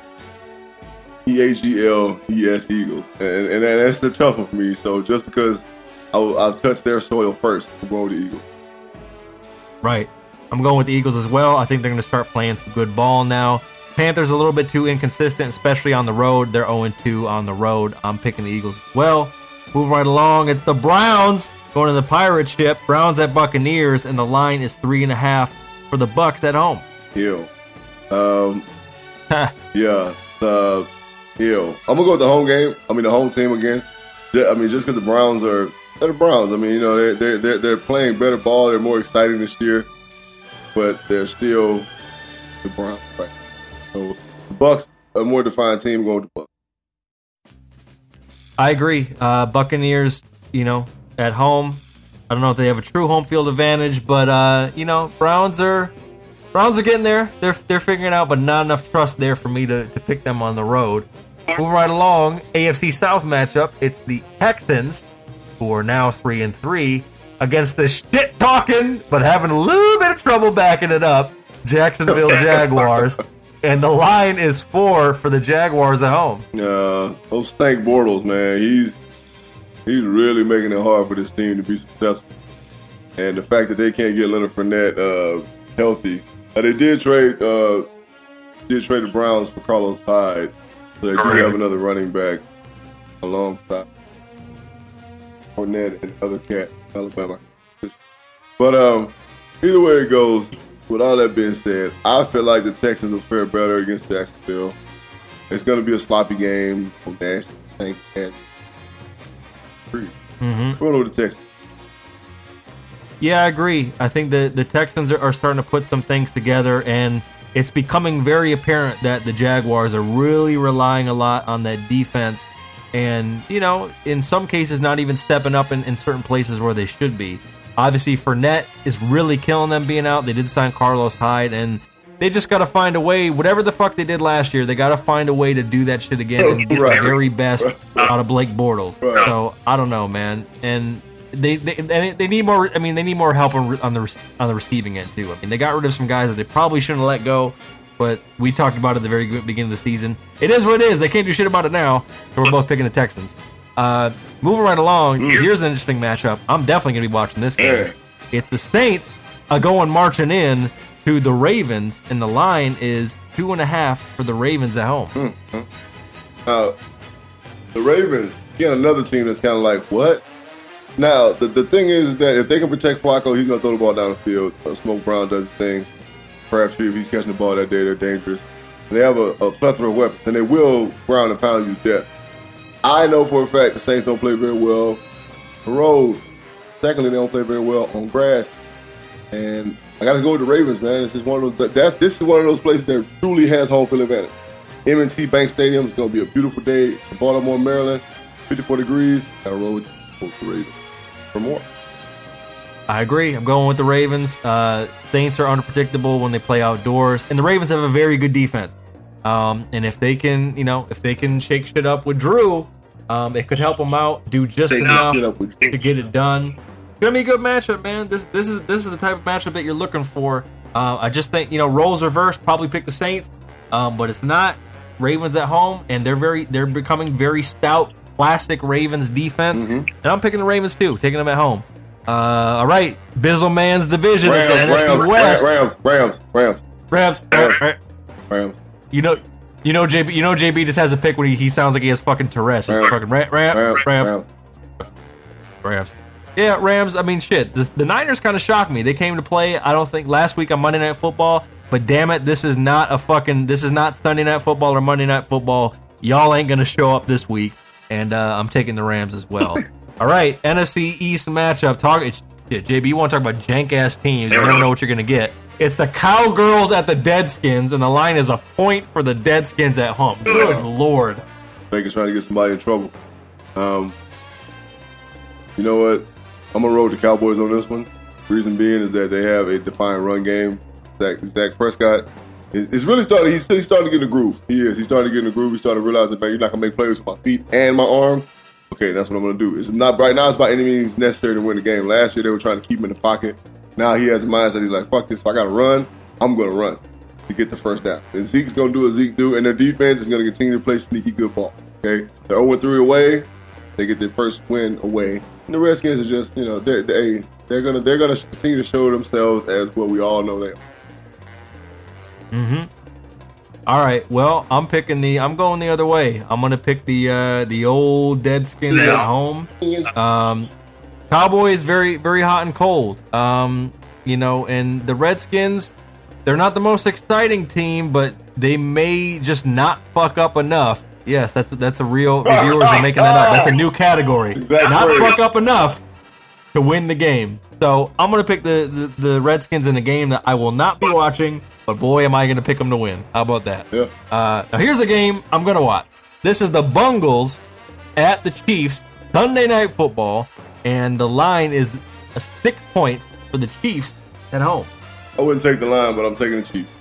EAGLES Eagles, and that's the tough one for me. So just because I'll touch their soil first, I'm going with the Eagles. Right, I'm going with the Eagles as well. I think they're going to start playing some good ball now. Panthers a little bit too inconsistent, especially on the road. They're 0-2 on the road. I'm picking the Eagles as well. Move right along. It's the Browns going to the pirate ship. Browns at Buccaneers, and the line is 3.5 for the Bucs at home. Yeah. I'm gonna go with the home game. I mean, the home team again. I mean, just because the Browns they're the Browns. I mean, they're playing better ball. They're more exciting this year, but they're still the Browns. Right? So the Bucs, a more defined team, going with the Bucs. I agree. Buccaneers, at home. I don't know if they have a true home field advantage, but Browns are getting there. They're figuring it out, but not enough trust there for me to pick them on the road. Moving right along, AFC South matchup. It's the Texans, who are now 3-3, against the shit-talking, but having a little bit of trouble backing it up, Jacksonville Jaguars. And the line is 4 for the Jaguars at home. Those Stank Bortles, man, he's really making it hard for this team to be successful. And the fact that they can't get Leonard Fournette healthy. They did trade the Browns for Carlos Hyde, so they do have another running back alongside Fournette and other cat, Alabama. But either way it goes, with all that being said, I feel like the Texans will fare better against Jacksonville. It's going to be a sloppy game from Nash. Going over the Texans. Yeah, I agree. I think the Texans are starting to put some things together, and it's becoming very apparent that the Jaguars are really relying a lot on that defense and, in some cases not even stepping up in certain places where they should be. Obviously, Fournette is really killing them being out. They did sign Carlos Hyde, and they just got to find a way, whatever the fuck they did last year, they got to find a way to do that shit again and get the very best out of Blake Bortles. So, I don't know, man. And they need more. I mean, they need more help on the receiving end too. I mean, they got rid of some guys that they probably shouldn't have let go, but we talked about it at the very beginning of the season. It is what it is. They can't do shit about it now. So we're both picking the Texans. Moving right along, here's an interesting matchup. I'm definitely gonna be watching this game. It's the Saints going marching in to the Ravens, and the line is 2.5 for the Ravens at home. The Ravens, again, another team that's kind of like, what? Now, the thing is that if they can protect Flacco, he's going to throw the ball down the field. Smoke Brown does his thing. Perhaps if he's catching the ball that day, they're dangerous. And they have a plethora of weapons, and they will ground and pound you to death. I know for a fact the Saints don't play very well on the road. Secondly, they don't play very well on grass. And I got to go with the Ravens, man. This is one of those places that truly has home field advantage. M&T Bank Stadium. It's going to be a beautiful day in Baltimore, Maryland. 54 degrees. Got to roll with the Ravens for more. I agree. I'm going with the Ravens. Saints are unpredictable when they play outdoors, and the Ravens have a very good defense. And if they can, if they can shake shit up with Drew, it could help them out. Do just enough to get it done. It's gonna be a good matchup, man. This is the type of matchup that you're looking for. I just think roles reversed. Probably pick the Saints, but it's not. Ravens at home, and they're becoming very stout, classic Ravens defense. And I'm picking the Ravens too, taking them at home. All right, Bizzle Man's division is the NFC West. Rams. You know JB just has a pick when he sounds like he has fucking Tourette's. Just fucking Rams. Yeah, Rams. I mean, shit. The Niners kind of shocked me. They came to play. I don't think last week on Monday Night Football. But damn it, this is not Sunday Night Football or Monday Night Football. Y'all ain't gonna show up this week, and I'm taking the Rams as well. All right, NFC East matchup. JB, you want to talk about jank ass teams? You never know what you're gonna get. It's the Cowgirls at the Deadskins, and the line is a point for the Deadskins at home. Good Lord. Vegas trying to get somebody in trouble. You know what? I'm going to roll with the Cowboys on this one. Reason being is that they have a defined run game. Dak Prescott is really starting. He's starting to get in the groove. He is. He's starting to get in the groove. He's starting to realize that, man, you're not going to make plays with my feet and my arm. Okay, that's what I'm going to do. It's not right now. It's by any means necessary to win the game. Last year, they were trying to keep him in the pocket. Now he has a mindset. He's like, fuck this. If I got to run, I'm going to run to get the first down. And Zeke's going to do what Zeke do, and their defense is going to continue to play sneaky good ball. Okay? They're 0-3 away. They get their first win away. And the Redskins are just, they're gonna continue to show themselves as what we all know they are. All right. Well, I'm going the other way. I'm gonna pick the old Deadskins at home. Cowboys very, very hot and cold. And the Redskins, they're not the most exciting team, but they may just not fuck up enough. Yes, that's a real. Reviewers are making that up. That's a new category. Exactly. Not fuck up enough to win the game. So I'm gonna pick the Redskins in a game that I will not be watching. But boy, am I gonna pick them to win. How about that? Yeah. Now here's a game I'm gonna watch. This is the Bungles at the Chiefs, Sunday Night Football, and the line is 6 points for the Chiefs at home. I wouldn't take the line, but I'm taking the Chiefs.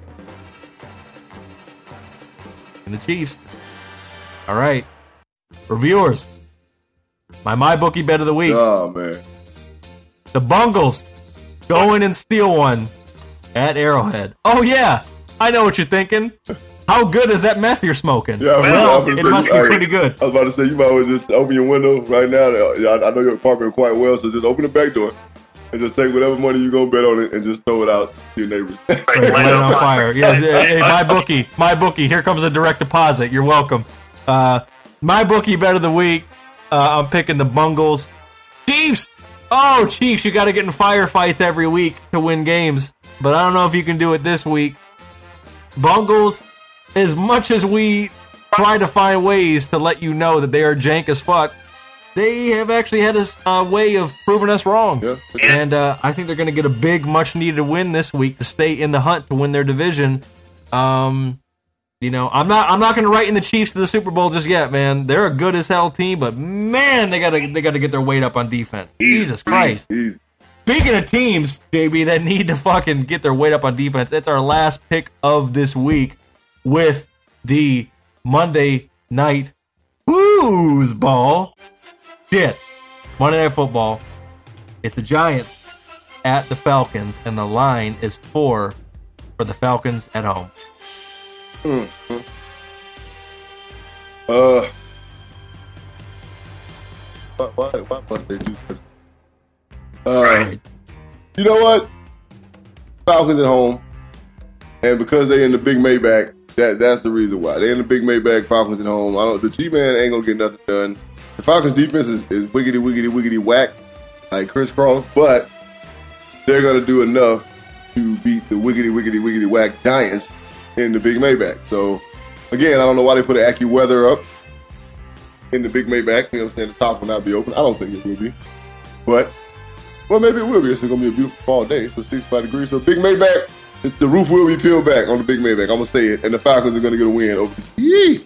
And the Chiefs. All right, reviewers. My bookie bet of the week. Oh man, the Bungles go in and steal one at Arrowhead. Oh yeah, I know what you're thinking. How good is that meth you're smoking? Yeah, well, it must be pretty good. I was about to say you might as well just open your window right now. I know your apartment quite well, so just open the back door and just take whatever money you're gonna bet on it and just throw it out to your neighbors. Light it on fire. Yeah, hey, my bookie. Here comes a direct deposit. You're welcome. My bookie bet of the week. I'm picking the Bungles. Chiefs! Oh, Chiefs, you got to get in firefights every week to win games. But I don't know if you can do it this week. Bungles, as much as we try to find ways to let you know that they are jank as fuck, they have actually had a way of proving us wrong. Yeah. And I think they're going to get a big, much-needed win this week to stay in the hunt to win their division. I'm not going to write in the Chiefs to the Super Bowl just yet, man. They're a good as hell team, but man, they got to get their weight up on defense. Jesus Christ. Speaking of teams, JB, that need to fucking get their weight up on defense, it's our last pick of this week with the Monday Night Foosball. Shit. Monday Night Football. It's the Giants at the Falcons, and the line is 4 for the Falcons at home. Why must they do this? You know what? Falcons at home, and because they in the big Maybach, that's the reason why they in the big Maybach. Falcons at home. The G-Man ain't gonna get nothing done. The Falcons defense is wiggity whack, like crisscross, but they're gonna do enough to beat the wiggity whack Giants in the big Maybach. So again, I don't know why they put an AccuWeather up in the big Maybach. You know what I'm saying? The top will not be open. I don't think it will be, but well, maybe it will be. It's gonna be a beautiful fall day. So 65 degrees. So big Maybach, The roof will be peeled back on the Big Maybach. I'm going to say it. And the Falcons are going to get a win over the Chiefs.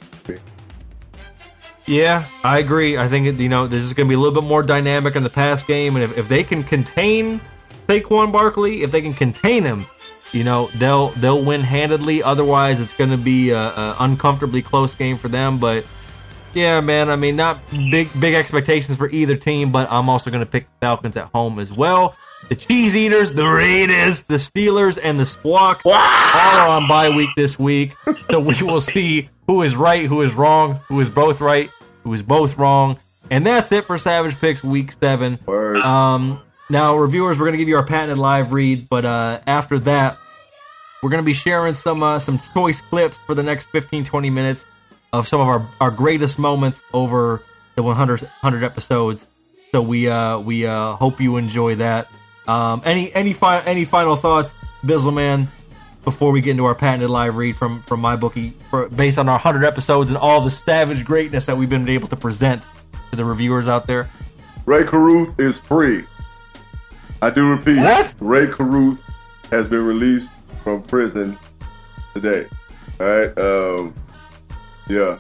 Yeah, I agree. I think, there's just going to be a little bit more dynamic in the pass game. And if they can contain Saquon Barkley, if they can contain him, they'll win handedly. Otherwise, it's going to be a uncomfortably close game for them. But yeah, man, I mean, not big expectations for either team, but I'm also going to pick the Falcons at home as well. The Cheese Eaters, the Raiders, the Steelers, and the Squawks all are on bye week this week. So we will see who is right, who is wrong, who is both right, who is both wrong. And that's it for Savage Picks Week 7. Now, reviewers, we're going to give you our patented live read, but after that, we're going to be sharing some choice clips for the next 15-20 minutes of some of our greatest moments over the 100 episodes. So we hope you enjoy that. Any final thoughts, Bizzleman, before we get into our patented live read from MyBookie, based on our 100 episodes and all the savage greatness that we've been able to present to the reviewers out there? Ray Caruth is free. I do repeat, what? Ray Caruth has been released from prison today. All right. Yeah.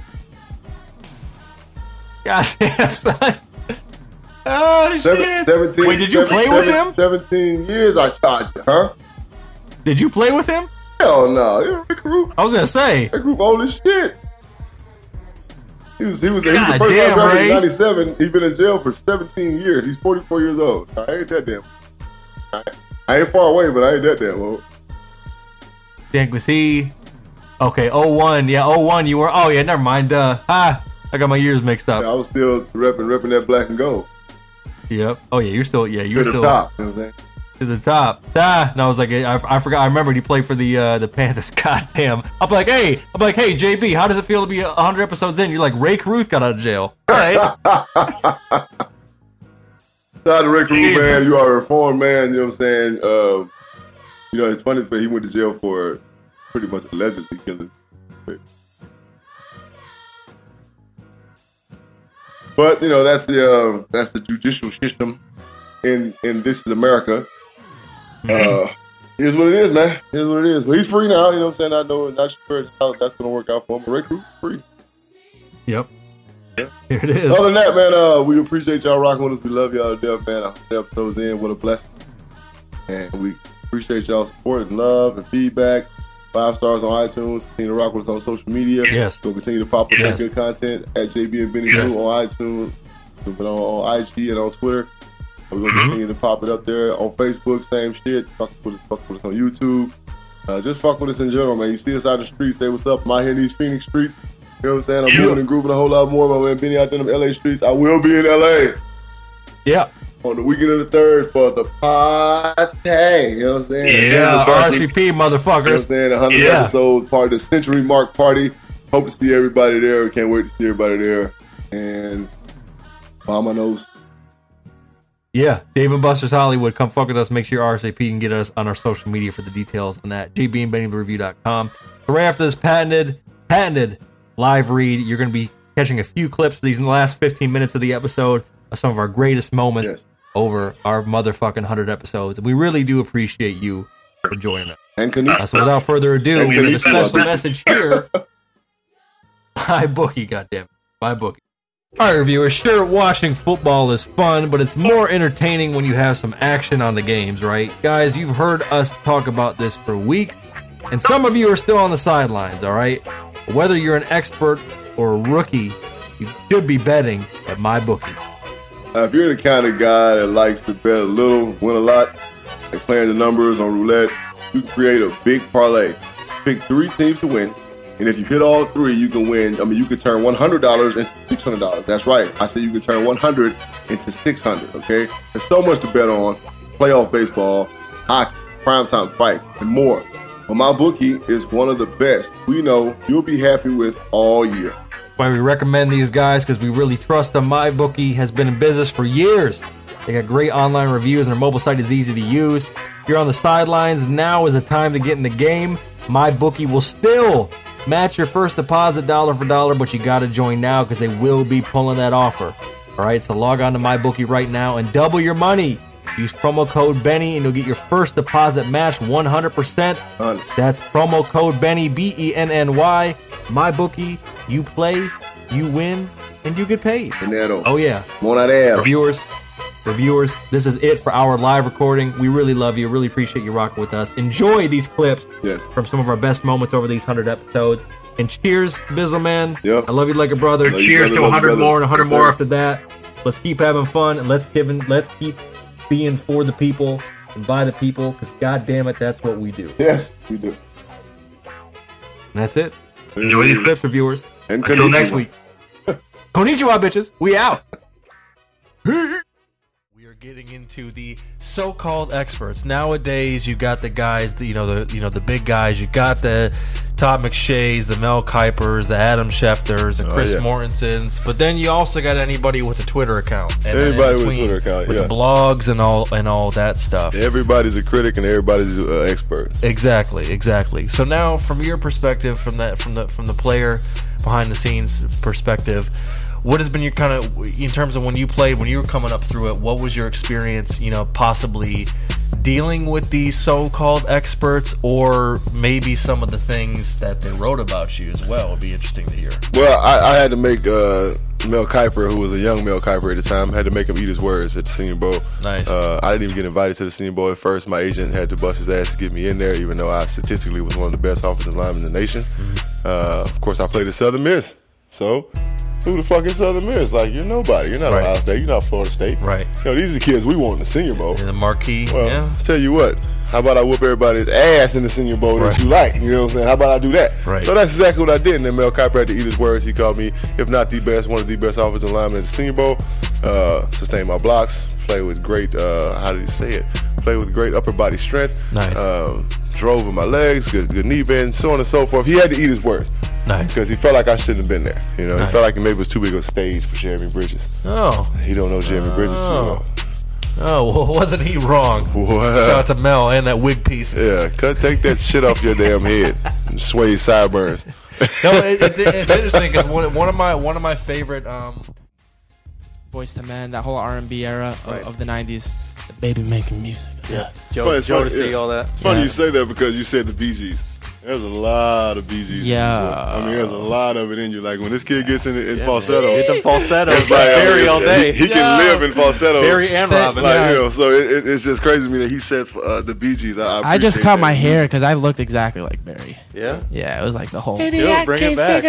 God damn, son. Oh, shit. 17, wait, did you play with him? 17 years I charged you, huh? Did you play with him? Hell no. Ray Caruth. I was going to say. Ray Caruth old as shit. He was the first damn, round Ray. in 97. He's been in jail for 17 years. He's 44 years old. I ain't that damn. I ain't far away, but I ain't that damn old. Dang, was he? Okay, 01. Yeah, 01 you were. Oh, yeah, never mind. I got my years mixed up. Yeah, I was still repping that black and gold. Yep. Oh, yeah, you're still. Yeah, you're to still. The top. You know what I'm saying? To the top. And I was like, I forgot. I remembered he played for the Panthers. Goddamn. I'm like, hey, JB, how does it feel to be 100 episodes in? You're like, Ray Caruth got out of jail. All right. Shout out to Ray Caruth, man. You are a reformed man. You know what I'm saying? It's funny, but he went to jail for pretty much allegedly killing. But that's the judicial system in This Is America. Here's what it is, man. Here's what it is. But he's free now. You know what I'm saying? I know, not sure how that's going to work out for him. But Ray Caruth free. Yep. Here it is. Other than that, man, we appreciate y'all rocking with us. We love y'all to death, man. 100 episodes in, what a blessing. And we appreciate y'all support and love and feedback. 5 stars on iTunes. Continue to rock with us on social media. Yes. We'll continue to pop up that good content at JB and Benny Blue on iTunes, but on IG and on Twitter. We're going to continue to pop it up there on Facebook. Same shit. Fuck with us on YouTube. Just fuck with us in general, man. You see us out in the streets, say what's up. I'm out here in these Phoenix streets. You know what I'm saying? I'm moving and grooving a whole lot more. My man Benny out there in them LA streets. I will be in LA. Yeah. On the weekend of the 3rd for the party. You know what I'm saying? Yeah, RSVP, motherfuckers. You know what I'm saying? 100 episodes, part of the Century Mark Party. Hope to see everybody there. Can't wait to see everybody there. And Vamonos. Yeah, Dave and Buster's Hollywood. Come fuck with us. Make sure you RSVP and get us on our social media for the details on that. JBandBennyReview.com. So right after this patented live read, you're going to be catching a few clips of these in the last 15 minutes of the episode of some of our greatest moments over our motherfucking 100 episodes. And we really do appreciate you for joining us. And so without further ado, we have a special message here. MyBookie, goddammit. MyBookie. All right, reviewers, sure, watching football is fun, but it's more entertaining when you have some action on the games, right? Guys, you've heard us talk about this for weeks, and some of you are still on the sidelines, all right? Whether you're an expert or a rookie, you should be betting at MyBookie. If you're the kind of guy that likes to bet a little, win a lot, like playing the numbers on roulette, you can create a big parlay. Pick 3 teams to win, and if you hit all 3, you can win. You can turn $100 into $600. That's right. I said you can turn 100 into 600, okay? There's so much to bet on. Playoff baseball, hockey, primetime fights, and more. But MyBookie is one of the best we know you'll be happy with all year. Why we recommend these guys, because we really trust them. MyBookie has been in business for years. They got great online reviews, and their mobile site is easy to use. If you're on the sidelines, now is the time to get in the game. MyBookie will still match your first deposit dollar for dollar, but you got to join now because they will be pulling that offer. All right, so log on to MyBookie right now and double your money Use promo code Benny and you'll get your first deposit match 100%. That's promo code Benny, BENNY. My bookie, you play, you win, and you get paid. Dinero. Oh yeah. Monadero. Reviewers, this is it for our live recording. We really love you. Really appreciate you rocking with us. Enjoy these clips from some of our best moments over these 100 episodes. And cheers, Bizzleman. Yep. I love you like a brother. Love you, Cheers brother, to love 100 you, more and 100 yes, more sir. after that. Let's keep having fun and let's keep being for the people and by the people, because God damn it, that's what we do. Yes, we do. And that's it. Enjoy these clips, reviewers. And until konnichiwa. next week. Konnichiwa, bitches. We out. We are getting into the so-called experts. Nowadays, you got the guys, the big guys. You got the Todd McShays, the Mel Kipers, the Adam Schefters, and Chris Mortensons. But then you also got anybody with a Twitter account. And everybody with a Twitter account, with blogs and all that stuff. Everybody's a critic and everybody's an expert. Exactly. So now, from your perspective, from the player behind the scenes perspective, what has been your kind of, in terms of when you played, when you were coming up through it, what was your experience, possibly dealing with these so-called experts, or maybe some of the things that they wrote about you as well? Would be interesting to hear. Well, I had to make Mel Kiper, who was a young Mel Kiper at the time, had to make him eat his words at the Senior Bowl. Nice. I didn't even get invited to the Senior Bowl at first. My agent had to bust his ass to get me in there, even though I statistically was one of the best offensive linemen in the nation. Of course, I played at Southern Miss. So, who the fuck is Southern Miss? Like, you're nobody. You're not Ohio State. You're not Florida State. Right. These are the kids we want in the Senior Bowl. In the marquee. Well, tell you what. How about I whoop everybody's ass in the Senior Bowl that you like? You know what I'm saying? How about I do that? Right. So that's exactly what I did. And then Mel Kiper had to eat his words. He called me, if not the best, one of the best offensive linemen at the Senior Bowl. Sustained my blocks. Play with great, how did he say it? Play with great upper body strength. Nice. Drove with my legs, good knee bend, so on and so forth. He had to eat his words. Nice. Because he felt like I shouldn't have been there. He felt like maybe it was too big of a stage for Jeremy Bridges. Oh. He don't know Jeremy Bridges. Oh, well, wasn't he wrong? Well, shout out to Mel and that wig piece. Yeah, take that shit off your damn head. Sway sideburns. No, it's interesting because one of my favorite Boyz II Men, that whole R&B era of the 90s, the baby making music. Yeah, Jodeci, all that. It's funny you say that because you said the Bee Gees. There's a lot of Bee Gees. Yeah. I mean, there's a lot of it in you. Like, when this kid gets in falsetto. Hit them falsettos. It's like Barry all day. He can live in falsetto. Barry and Robin. Like, so it's just crazy to me that he said the Bee Gees. I just cut my hair because I looked exactly like Barry. Yeah? Yeah, it was like the whole... Dude, bring it back.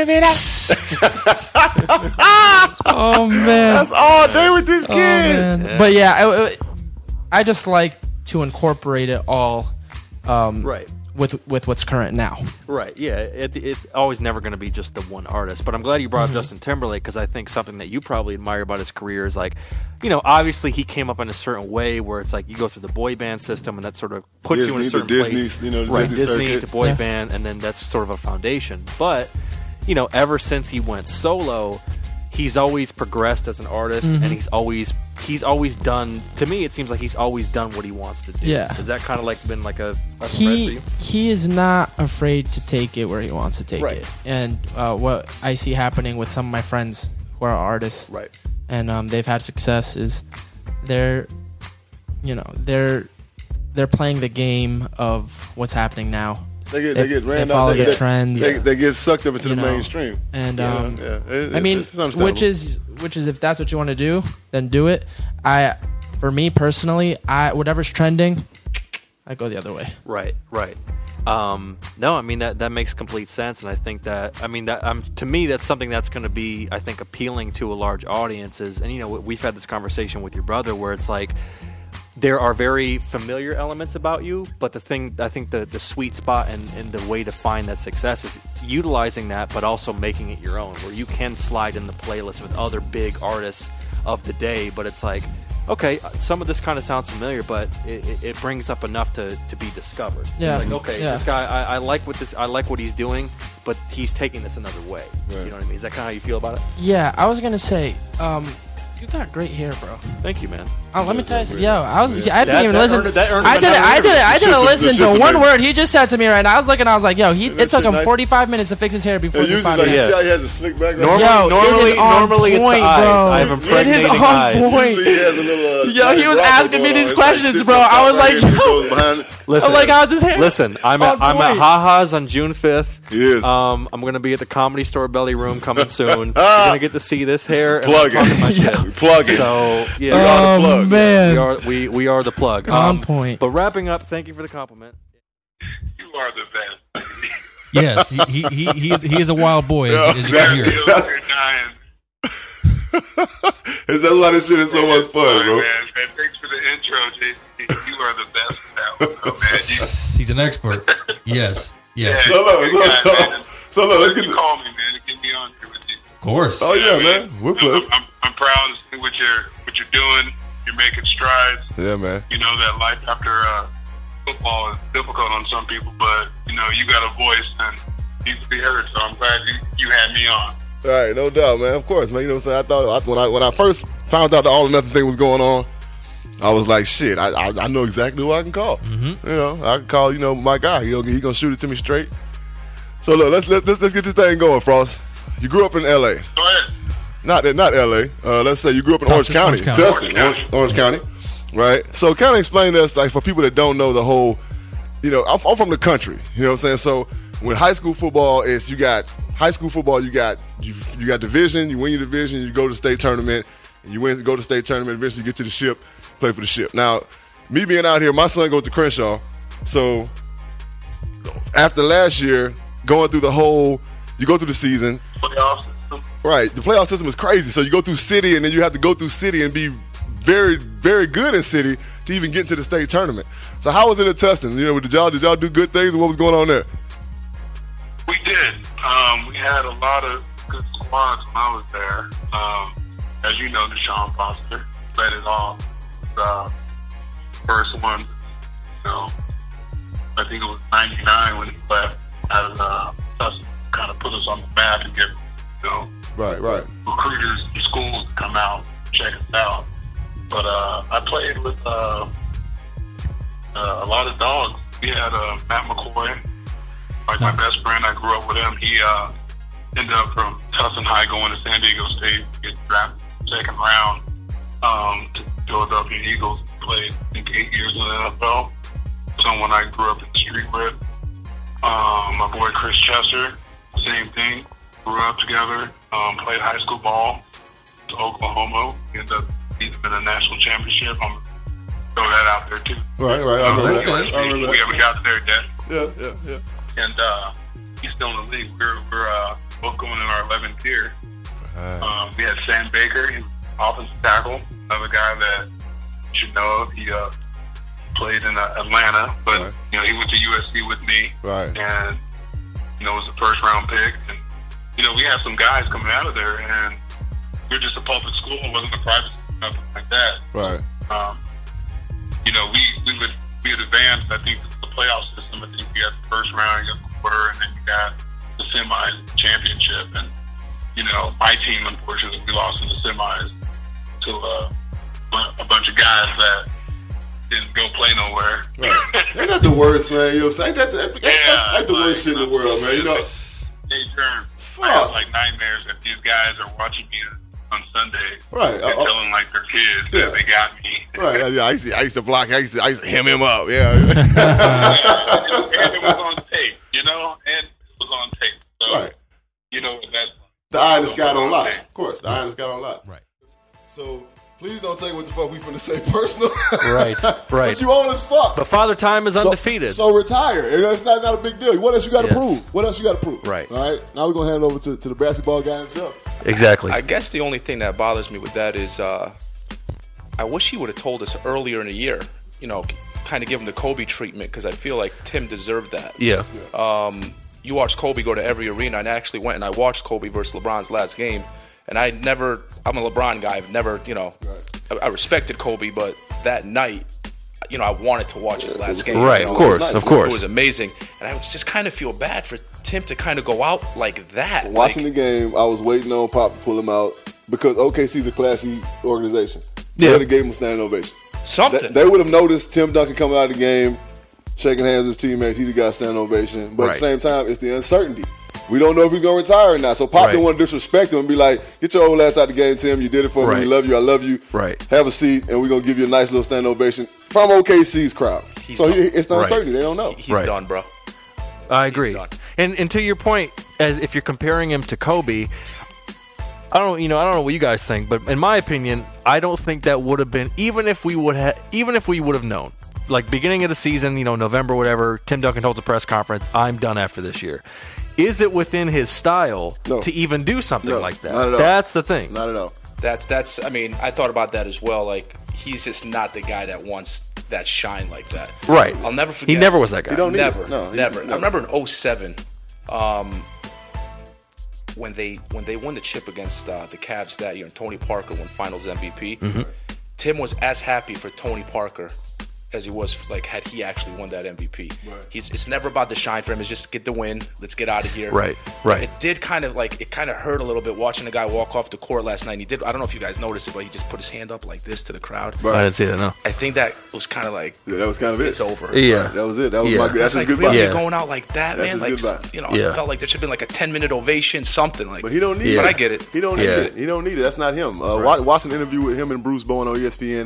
Oh, man. That's all day with this kid. Man. But yeah, I just like to incorporate it all with what's current now. Right, yeah. It's always never going to be just the one artist. But I'm glad you brought up Justin Timberlake, because I think something that you probably admire about his career is, like, obviously he came up in a certain way where it's like you go through the boy band system and that sort of puts you in a certain place. Disney to boy band, and then that's sort of a foundation. But, ever since he went solo, he's always progressed as an artist, and he's always done. To me, it seems like he's always done what he wants to do. Yeah, has that kind of like been like a thread for you? He is not afraid to take it where he wants to take it. And what I see happening with some of my friends who are artists, and they've had success, is they're playing the game of what's happening now. They get ran they follow off. The trends. They get sucked up into the mainstream. And I mean, it's understandable. which is if that's what you want to do, then do it. For me personally, whatever's trending, I go the other way. Right. No, I mean that makes complete sense, and I think that to me that's something that's going to be, I think, appealing to a large audience. And we've had this conversation with your brother where it's like, there are very familiar elements about you, but I think the sweet spot and the way to find that success is utilizing that, but also making it your own, where you can slide in the playlist with other big artists of the day, but it's like, okay, some of this kind of sounds familiar, but it brings up enough to be discovered. Yeah. It's like, okay, this guy, I like what he's doing, but he's taking this another way. Right. You know what I mean? Is that kind of how you feel about it? Yeah, I was gonna say, You got great hair, bro. Thank you, man. Let me tell you something. I didn't even listen. I didn't listen to one word he just said to me right now. I was looking. I was like, yo, it took him 45 minutes to fix his hair before this podcast. He has a slick back. Normally it's the eyes. I have impregnating eyes. It is on point. Yo, he was asking me these questions, bro. I was like, yo. Listen, I'm like, how's his hair? Listen, I'm at Ha-Ha's on June 5th. Yes. I'm going to be at the Comedy Store Belly Room coming soon. You're going to get to see this hair. And Plug it. Plug it. So, yeah. Oh, man. We are the plug. On point. But wrapping up, thank you for the compliment. You are the best. Yes, he is a wild boy, as you can hear. That's why this shit is so much fun, bro. Man, thanks for the intro, JC. You are the best at that one, man. He's an expert. Yes. Yeah, So let's get call me, man, to get me on here with you. Of course. Oh yeah, man. We're close. I'm proud to see what you're doing. You're making strides. Yeah, man. You know that life after football is difficult on some people, but you know you got a voice and needs to be heard. So I'm glad you had me on. All right, no doubt, man. Of course, man. You know what I'm saying? I thought when I first found out the All or Nothing thing was going on, I was like, shit. I know exactly who I can call. Mm-hmm. You know, I can call my guy. He gonna shoot it to me straight. So look, let's get this thing going, Frost. You grew up in L.A. Go ahead. Not L.A. Let's say you grew up in Orange County. Orange County. Right. So kind of explain to us, like, for people that don't know the whole. You know, I'm from the country. You know what I'm saying? So when high school football is, you got division. You win your division. You go to the state tournament. And you go to the state tournament. Eventually, you get to the ship. Play for the ship. Now, me being out here, my son goes to Crenshaw. So after last year, going through you go through the season. Playoff system. Right. The playoff system is crazy. So you go through city, and then you have to go through city and be very, very good in city to even get into the state tournament. So how was it at Tustin? You know, did y'all do good things, or what was going on there? We did. We had a lot of good squads when I was there. As you know, Deshaun Foster led it all. First one, you know, I think it was 99 when he left out of Tustin, kind of put us on the map and get, you know, Right. recruiters and schools to come out, check us out. But I played with a lot of dogs. We had Matt McCoy, like my best friend. I grew up with him. He ended up from Tustin High going to San Diego State, get drafted second round to Philadelphia Eagles. Played, I think, 8 years in the NFL. Someone I grew up in the street with. My boy Chris Chester, same thing. Grew up together. Played high school ball to Oklahoma. He ended up beating them in a national championship. I'm going to throw that out there, too. Right. I remember that. We haven't got there yet. Yeah. And he's still in the league. We're both going in our 11th year. We had Sam Baker, he was offensive tackle, another guy that you should know of. He played in Atlanta, but you know, he went to USC with me. Right. And you know, was a first round pick. And you know, we had some guys coming out of there, and we were just a public school. It wasn't a private school, nothing like that. Right. You know, we had advanced. I think the playoff system. I think we had the first round, you got the quarter, and then you got the semis, championship, and you know, my team, unfortunately, we lost in the semis to a bunch of guys that didn't go play nowhere. Right. Ain't that the worst, man? You know what I'm saying? That's the worst shit in the world, man. You know? Hey, Jerm, I have like nightmares that these guys are watching me on Sunday, right? And telling like their kids that they got me. Right. Yeah, I used to block. I used to hem him up. Yeah. And it was on tape, you know, and it was on tape. So, right. You know, that's the eye in the sky don't lie. Of course, the eye in the sky don't lie. Right. So please don't tell you what the fuck we finna say personal. Right. But you old as fuck. But Father Time is undefeated. So retire. And that's not a big deal. What else you got to prove? Right. All right. Now we're gonna hand it over to the basketball guy himself. Exactly. I guess the only thing that bothers me with that is I wish he would have told us earlier in the year. You know, kind of give him the Kobe treatment, because I feel like Tim deserved that. Yeah. You watch Kobe go to every arena, and I actually went and I watched Kobe versus LeBron's last game. And I'm a LeBron guy. I've never, you know, I respected Kobe, but that night, you know, I wanted to watch his last game. Right, of course. It was amazing. And I just kind of feel bad for Tim to kind of go out like that. Watching the game, I was waiting on Pop to pull him out. because OKC's a classy organization. They Yeah. would have gave him a standing ovation. Something. They would have noticed Tim Duncan coming out of the game, shaking hands with his teammates. He'd have got a standing ovation. But at the same time, it's the uncertainty. We don't know if he's going to retire or not. So Pop didn't want to disrespect him and be like, get your old ass out of the game, Tim. You did it for me. We love you. I love you. Right. Have a seat, and we're going to give you a nice little standing ovation from OKC's crowd. It's the uncertainty. They don't know. He's done, bro. I agree. And to your point, as if you're comparing him to Kobe, I don't know what you guys think, but in my opinion, I don't think that would have been even if we would have known. Like beginning of the season, November, whatever, Tim Duncan holds a press conference, I'm done after this year. Is it within his style to even do something like that? Not at all. That's the thing. Not at all. That's. I mean, I thought about that as well. Like, he's just not the guy that wants that shine like that. Right. I'll never forget. He never was that guy. He don't need Never. it. No, never. I remember in 2007, when they won the chip against the Cavs that year, and Tony Parker won Finals MVP. Mm-hmm. Tim was as happy for Tony Parker as he was had he actually won that MVP. Right. It's never about the shine for him. It's just get the win. Let's get out of here. Right. It did kind of hurt a little bit watching the guy walk off the court last night. He did. I don't know if you guys noticed it, but he just put his hand up like this to the crowd. Right. I didn't see that. No. I think that was kind of like that was kind of it. It's over. Yeah. Right. That was it. That was that's his goodbye. Really going out like that, that's man. His like goodbye. I felt like there should have been like a 10-minute ovation, something like. But he don't need it. But I get it. He don't need it. He don't need it. That's not him. Watching an interview with him and Bruce Bowen on ESPN.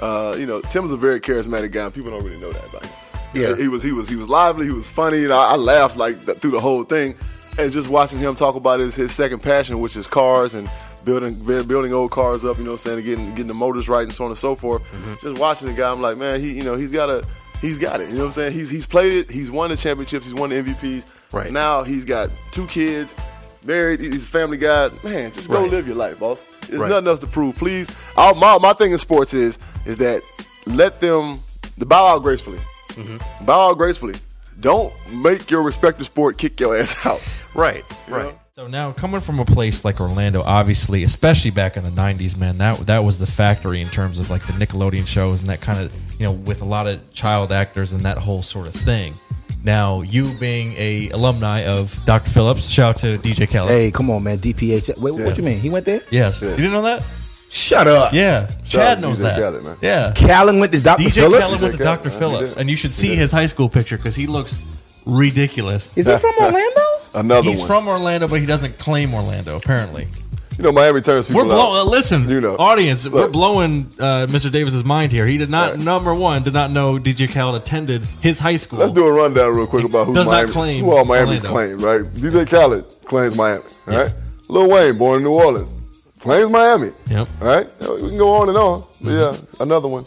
Tim's a very charismatic guy. And people don't really know that about him. Yeah, he was lively. He was funny. I laughed through the whole thing, and just watching him talk about his second passion, which is cars and building old cars up. Getting the motors right and so on and so forth. Mm-hmm. Just watching the guy, I'm like, man, he's got it. You know what I'm saying? He's played it. He's won the championships. He's won the MVPs. Right now, he's got 2 kids. Married, he's a family guy. Man, just go live your life, boss. There's nothing else to prove. Please, my thing in sports is that let them bow out gracefully. Mm-hmm. Bow out gracefully. Don't make your respective sport kick your ass out. Right. So now, coming from a place like Orlando, obviously, especially back in the 90s, man, that was the factory in terms of like the Nickelodeon shows and that kind of, with a lot of child actors and that whole sort of thing. Now, you being a alumni of Dr. Phillips, shout out to DJ Khaled. Hey, come on, man, DPH. Wait, what you mean? He went there? Yes. You didn't know that? Shut up. Yeah. Chad knows that. Khaled, man. Yeah. Khaled went to Dr. DJ Phillips? Khaled went to Dr. Phillips. And you should see his high school picture because he looks ridiculous. Is he from Orlando? Another He's one. from Orlando, but he doesn't claim Orlando, apparently. Miami turns people We're blowing. out. Listen, audience, we're blowing Mr. Davis's mind here. He did not. Number one, did not know DJ Khaled attended his high school. Let's do a rundown real quick about who all Miami's claim. Right? DJ Khaled claims Miami. All right. Lil Wayne, born in New Orleans, claims Miami. Yep. All right. We can go on and on. But yeah, another one.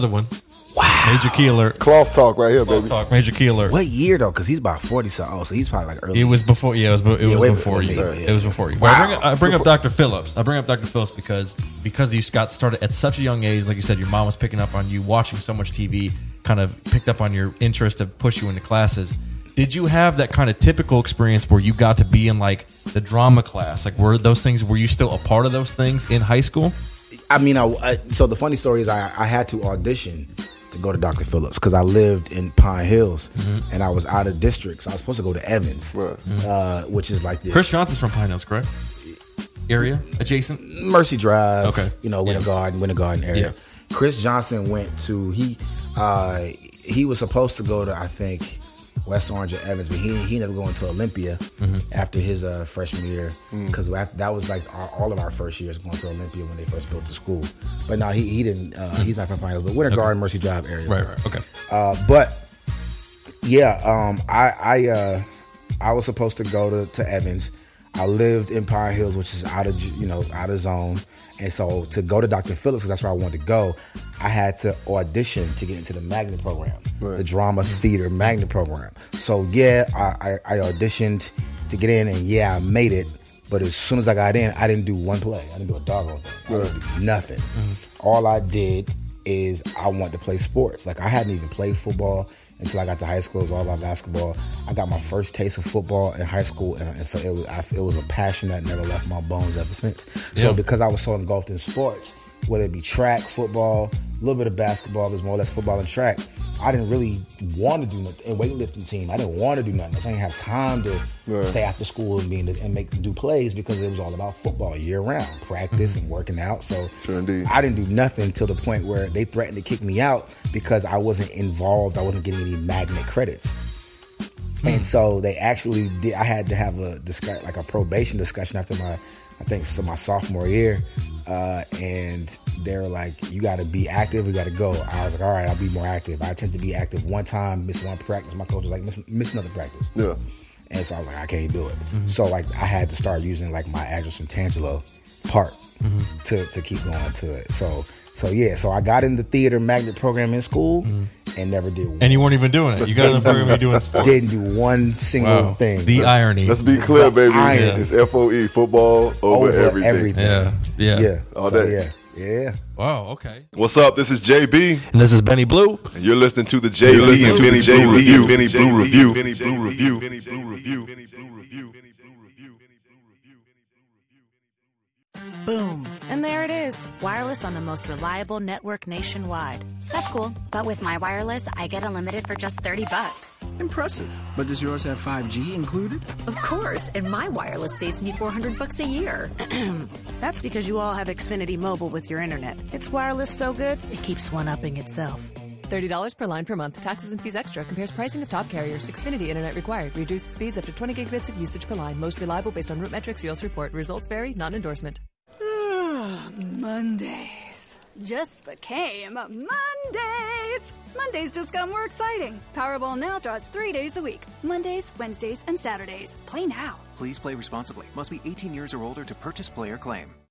Wow. Major key alert. Cloth talk right here, baby. Talk. Major key alert. What year though? Because he's about 40 something old, so he's probably like early. It was before. Yeah, it was before you. Me, It was before you. Wow. I bring up Dr. Phillips. I bring up Dr. Phillips because you got started at such a young age. Like you said, your mom was picking up on you, watching so much TV, kind of picked up on your interest to push you into classes. Did you have that kind of typical experience where you got to be in like the drama class? Like, were you still a part of those things in high school? I mean, so the funny story is I had to audition to go to Dr. Phillips because I lived in Pine Hills and I was out of district, so I was supposed to go to Evans, which is like this. Chris Johnson's from Pine Hills, correct? Area adjacent, Mercy Drive. Okay, Winter Garden area. Yeah. Chris Johnson went to he was supposed to go to I think West Orange or Evans, but he ended up going to Olympia after his freshman year because that was like all of our first years going to Olympia when they first built the school. But no, he didn't. He's not from Pine Hills, but Winter Garden, Mercy Drive area. Right. Okay. But yeah, I was supposed to go to Evans. I lived in Pine Hills, which is out of zone. And so to go to Dr. Phillips, because that's where I wanted to go, I had to audition to get into the magnet program, the drama theater magnet program. So yeah, I auditioned to get in, and I made it. But as soon as I got in, I didn't do one play. I didn't do a doggone thing. I didn't do nothing. All I did is I wanted to play sports. Like I hadn't even played football until I got to high school. It was all about basketball. I got my first taste of football in high school, and so it was a passion that never left my bones ever since. So because I was so engulfed in sports, whether it be track, football, a little bit of basketball, there's more or less football and track. I didn't really want to do nothing. And weightlifting team, I didn't want to do nothing. I didn't have time to stay after school and do plays because it was all about football year round, practice and working out. So I didn't do nothing till the point where they threatened to kick me out because I wasn't involved. I wasn't getting any magnet credits. And so they actually did. I had to have a probation discussion after my sophomore year. And they were like, you got to be active, you got to go. I was like, all right, I'll be more active. I attempted to be active one time, missed one practice. My coach was like, miss another practice. Yeah. And so I was like, I can't do it. So like I had to start using like my address from Tangelo part to keep going to it. So I got in the theater magnet program in school and never did one. And you weren't even doing it. You got in the program and doing sports. Didn't do one single thing. The irony. Let's be clear, baby. It's FOE, football over everything. Yeah. All day. Yeah. Wow, okay. What's up? This is JB. And this is Benny Blue. And you're listening to the JB and Benny Blue Review. Benny Blue Review. Benny Blue Review. Benny Blue Review. Benny Blue Review. Boom. And there it is. Wireless on the most reliable network nationwide. That's cool. But with my wireless, I get unlimited for just $30. Impressive. But does yours have 5G included? Of course. And my wireless saves me $400 a year. That's because you all have Xfinity Mobile with your internet. It's wireless so good, it keeps one-upping itself. $30 per line per month. Taxes and fees extra. Compares pricing of top carriers. Xfinity Internet required. Reduced speeds up to 20 gigabits of usage per line. Most reliable based on root metrics. US report. Results vary. Not an endorsement. Mondays just became Mondays. Mondays just got more exciting. Powerball now draws 3 days a week. Mondays, Wednesdays, and Saturdays. Play now. Please play responsibly. Must be 18 years or older to purchase, play, or claim.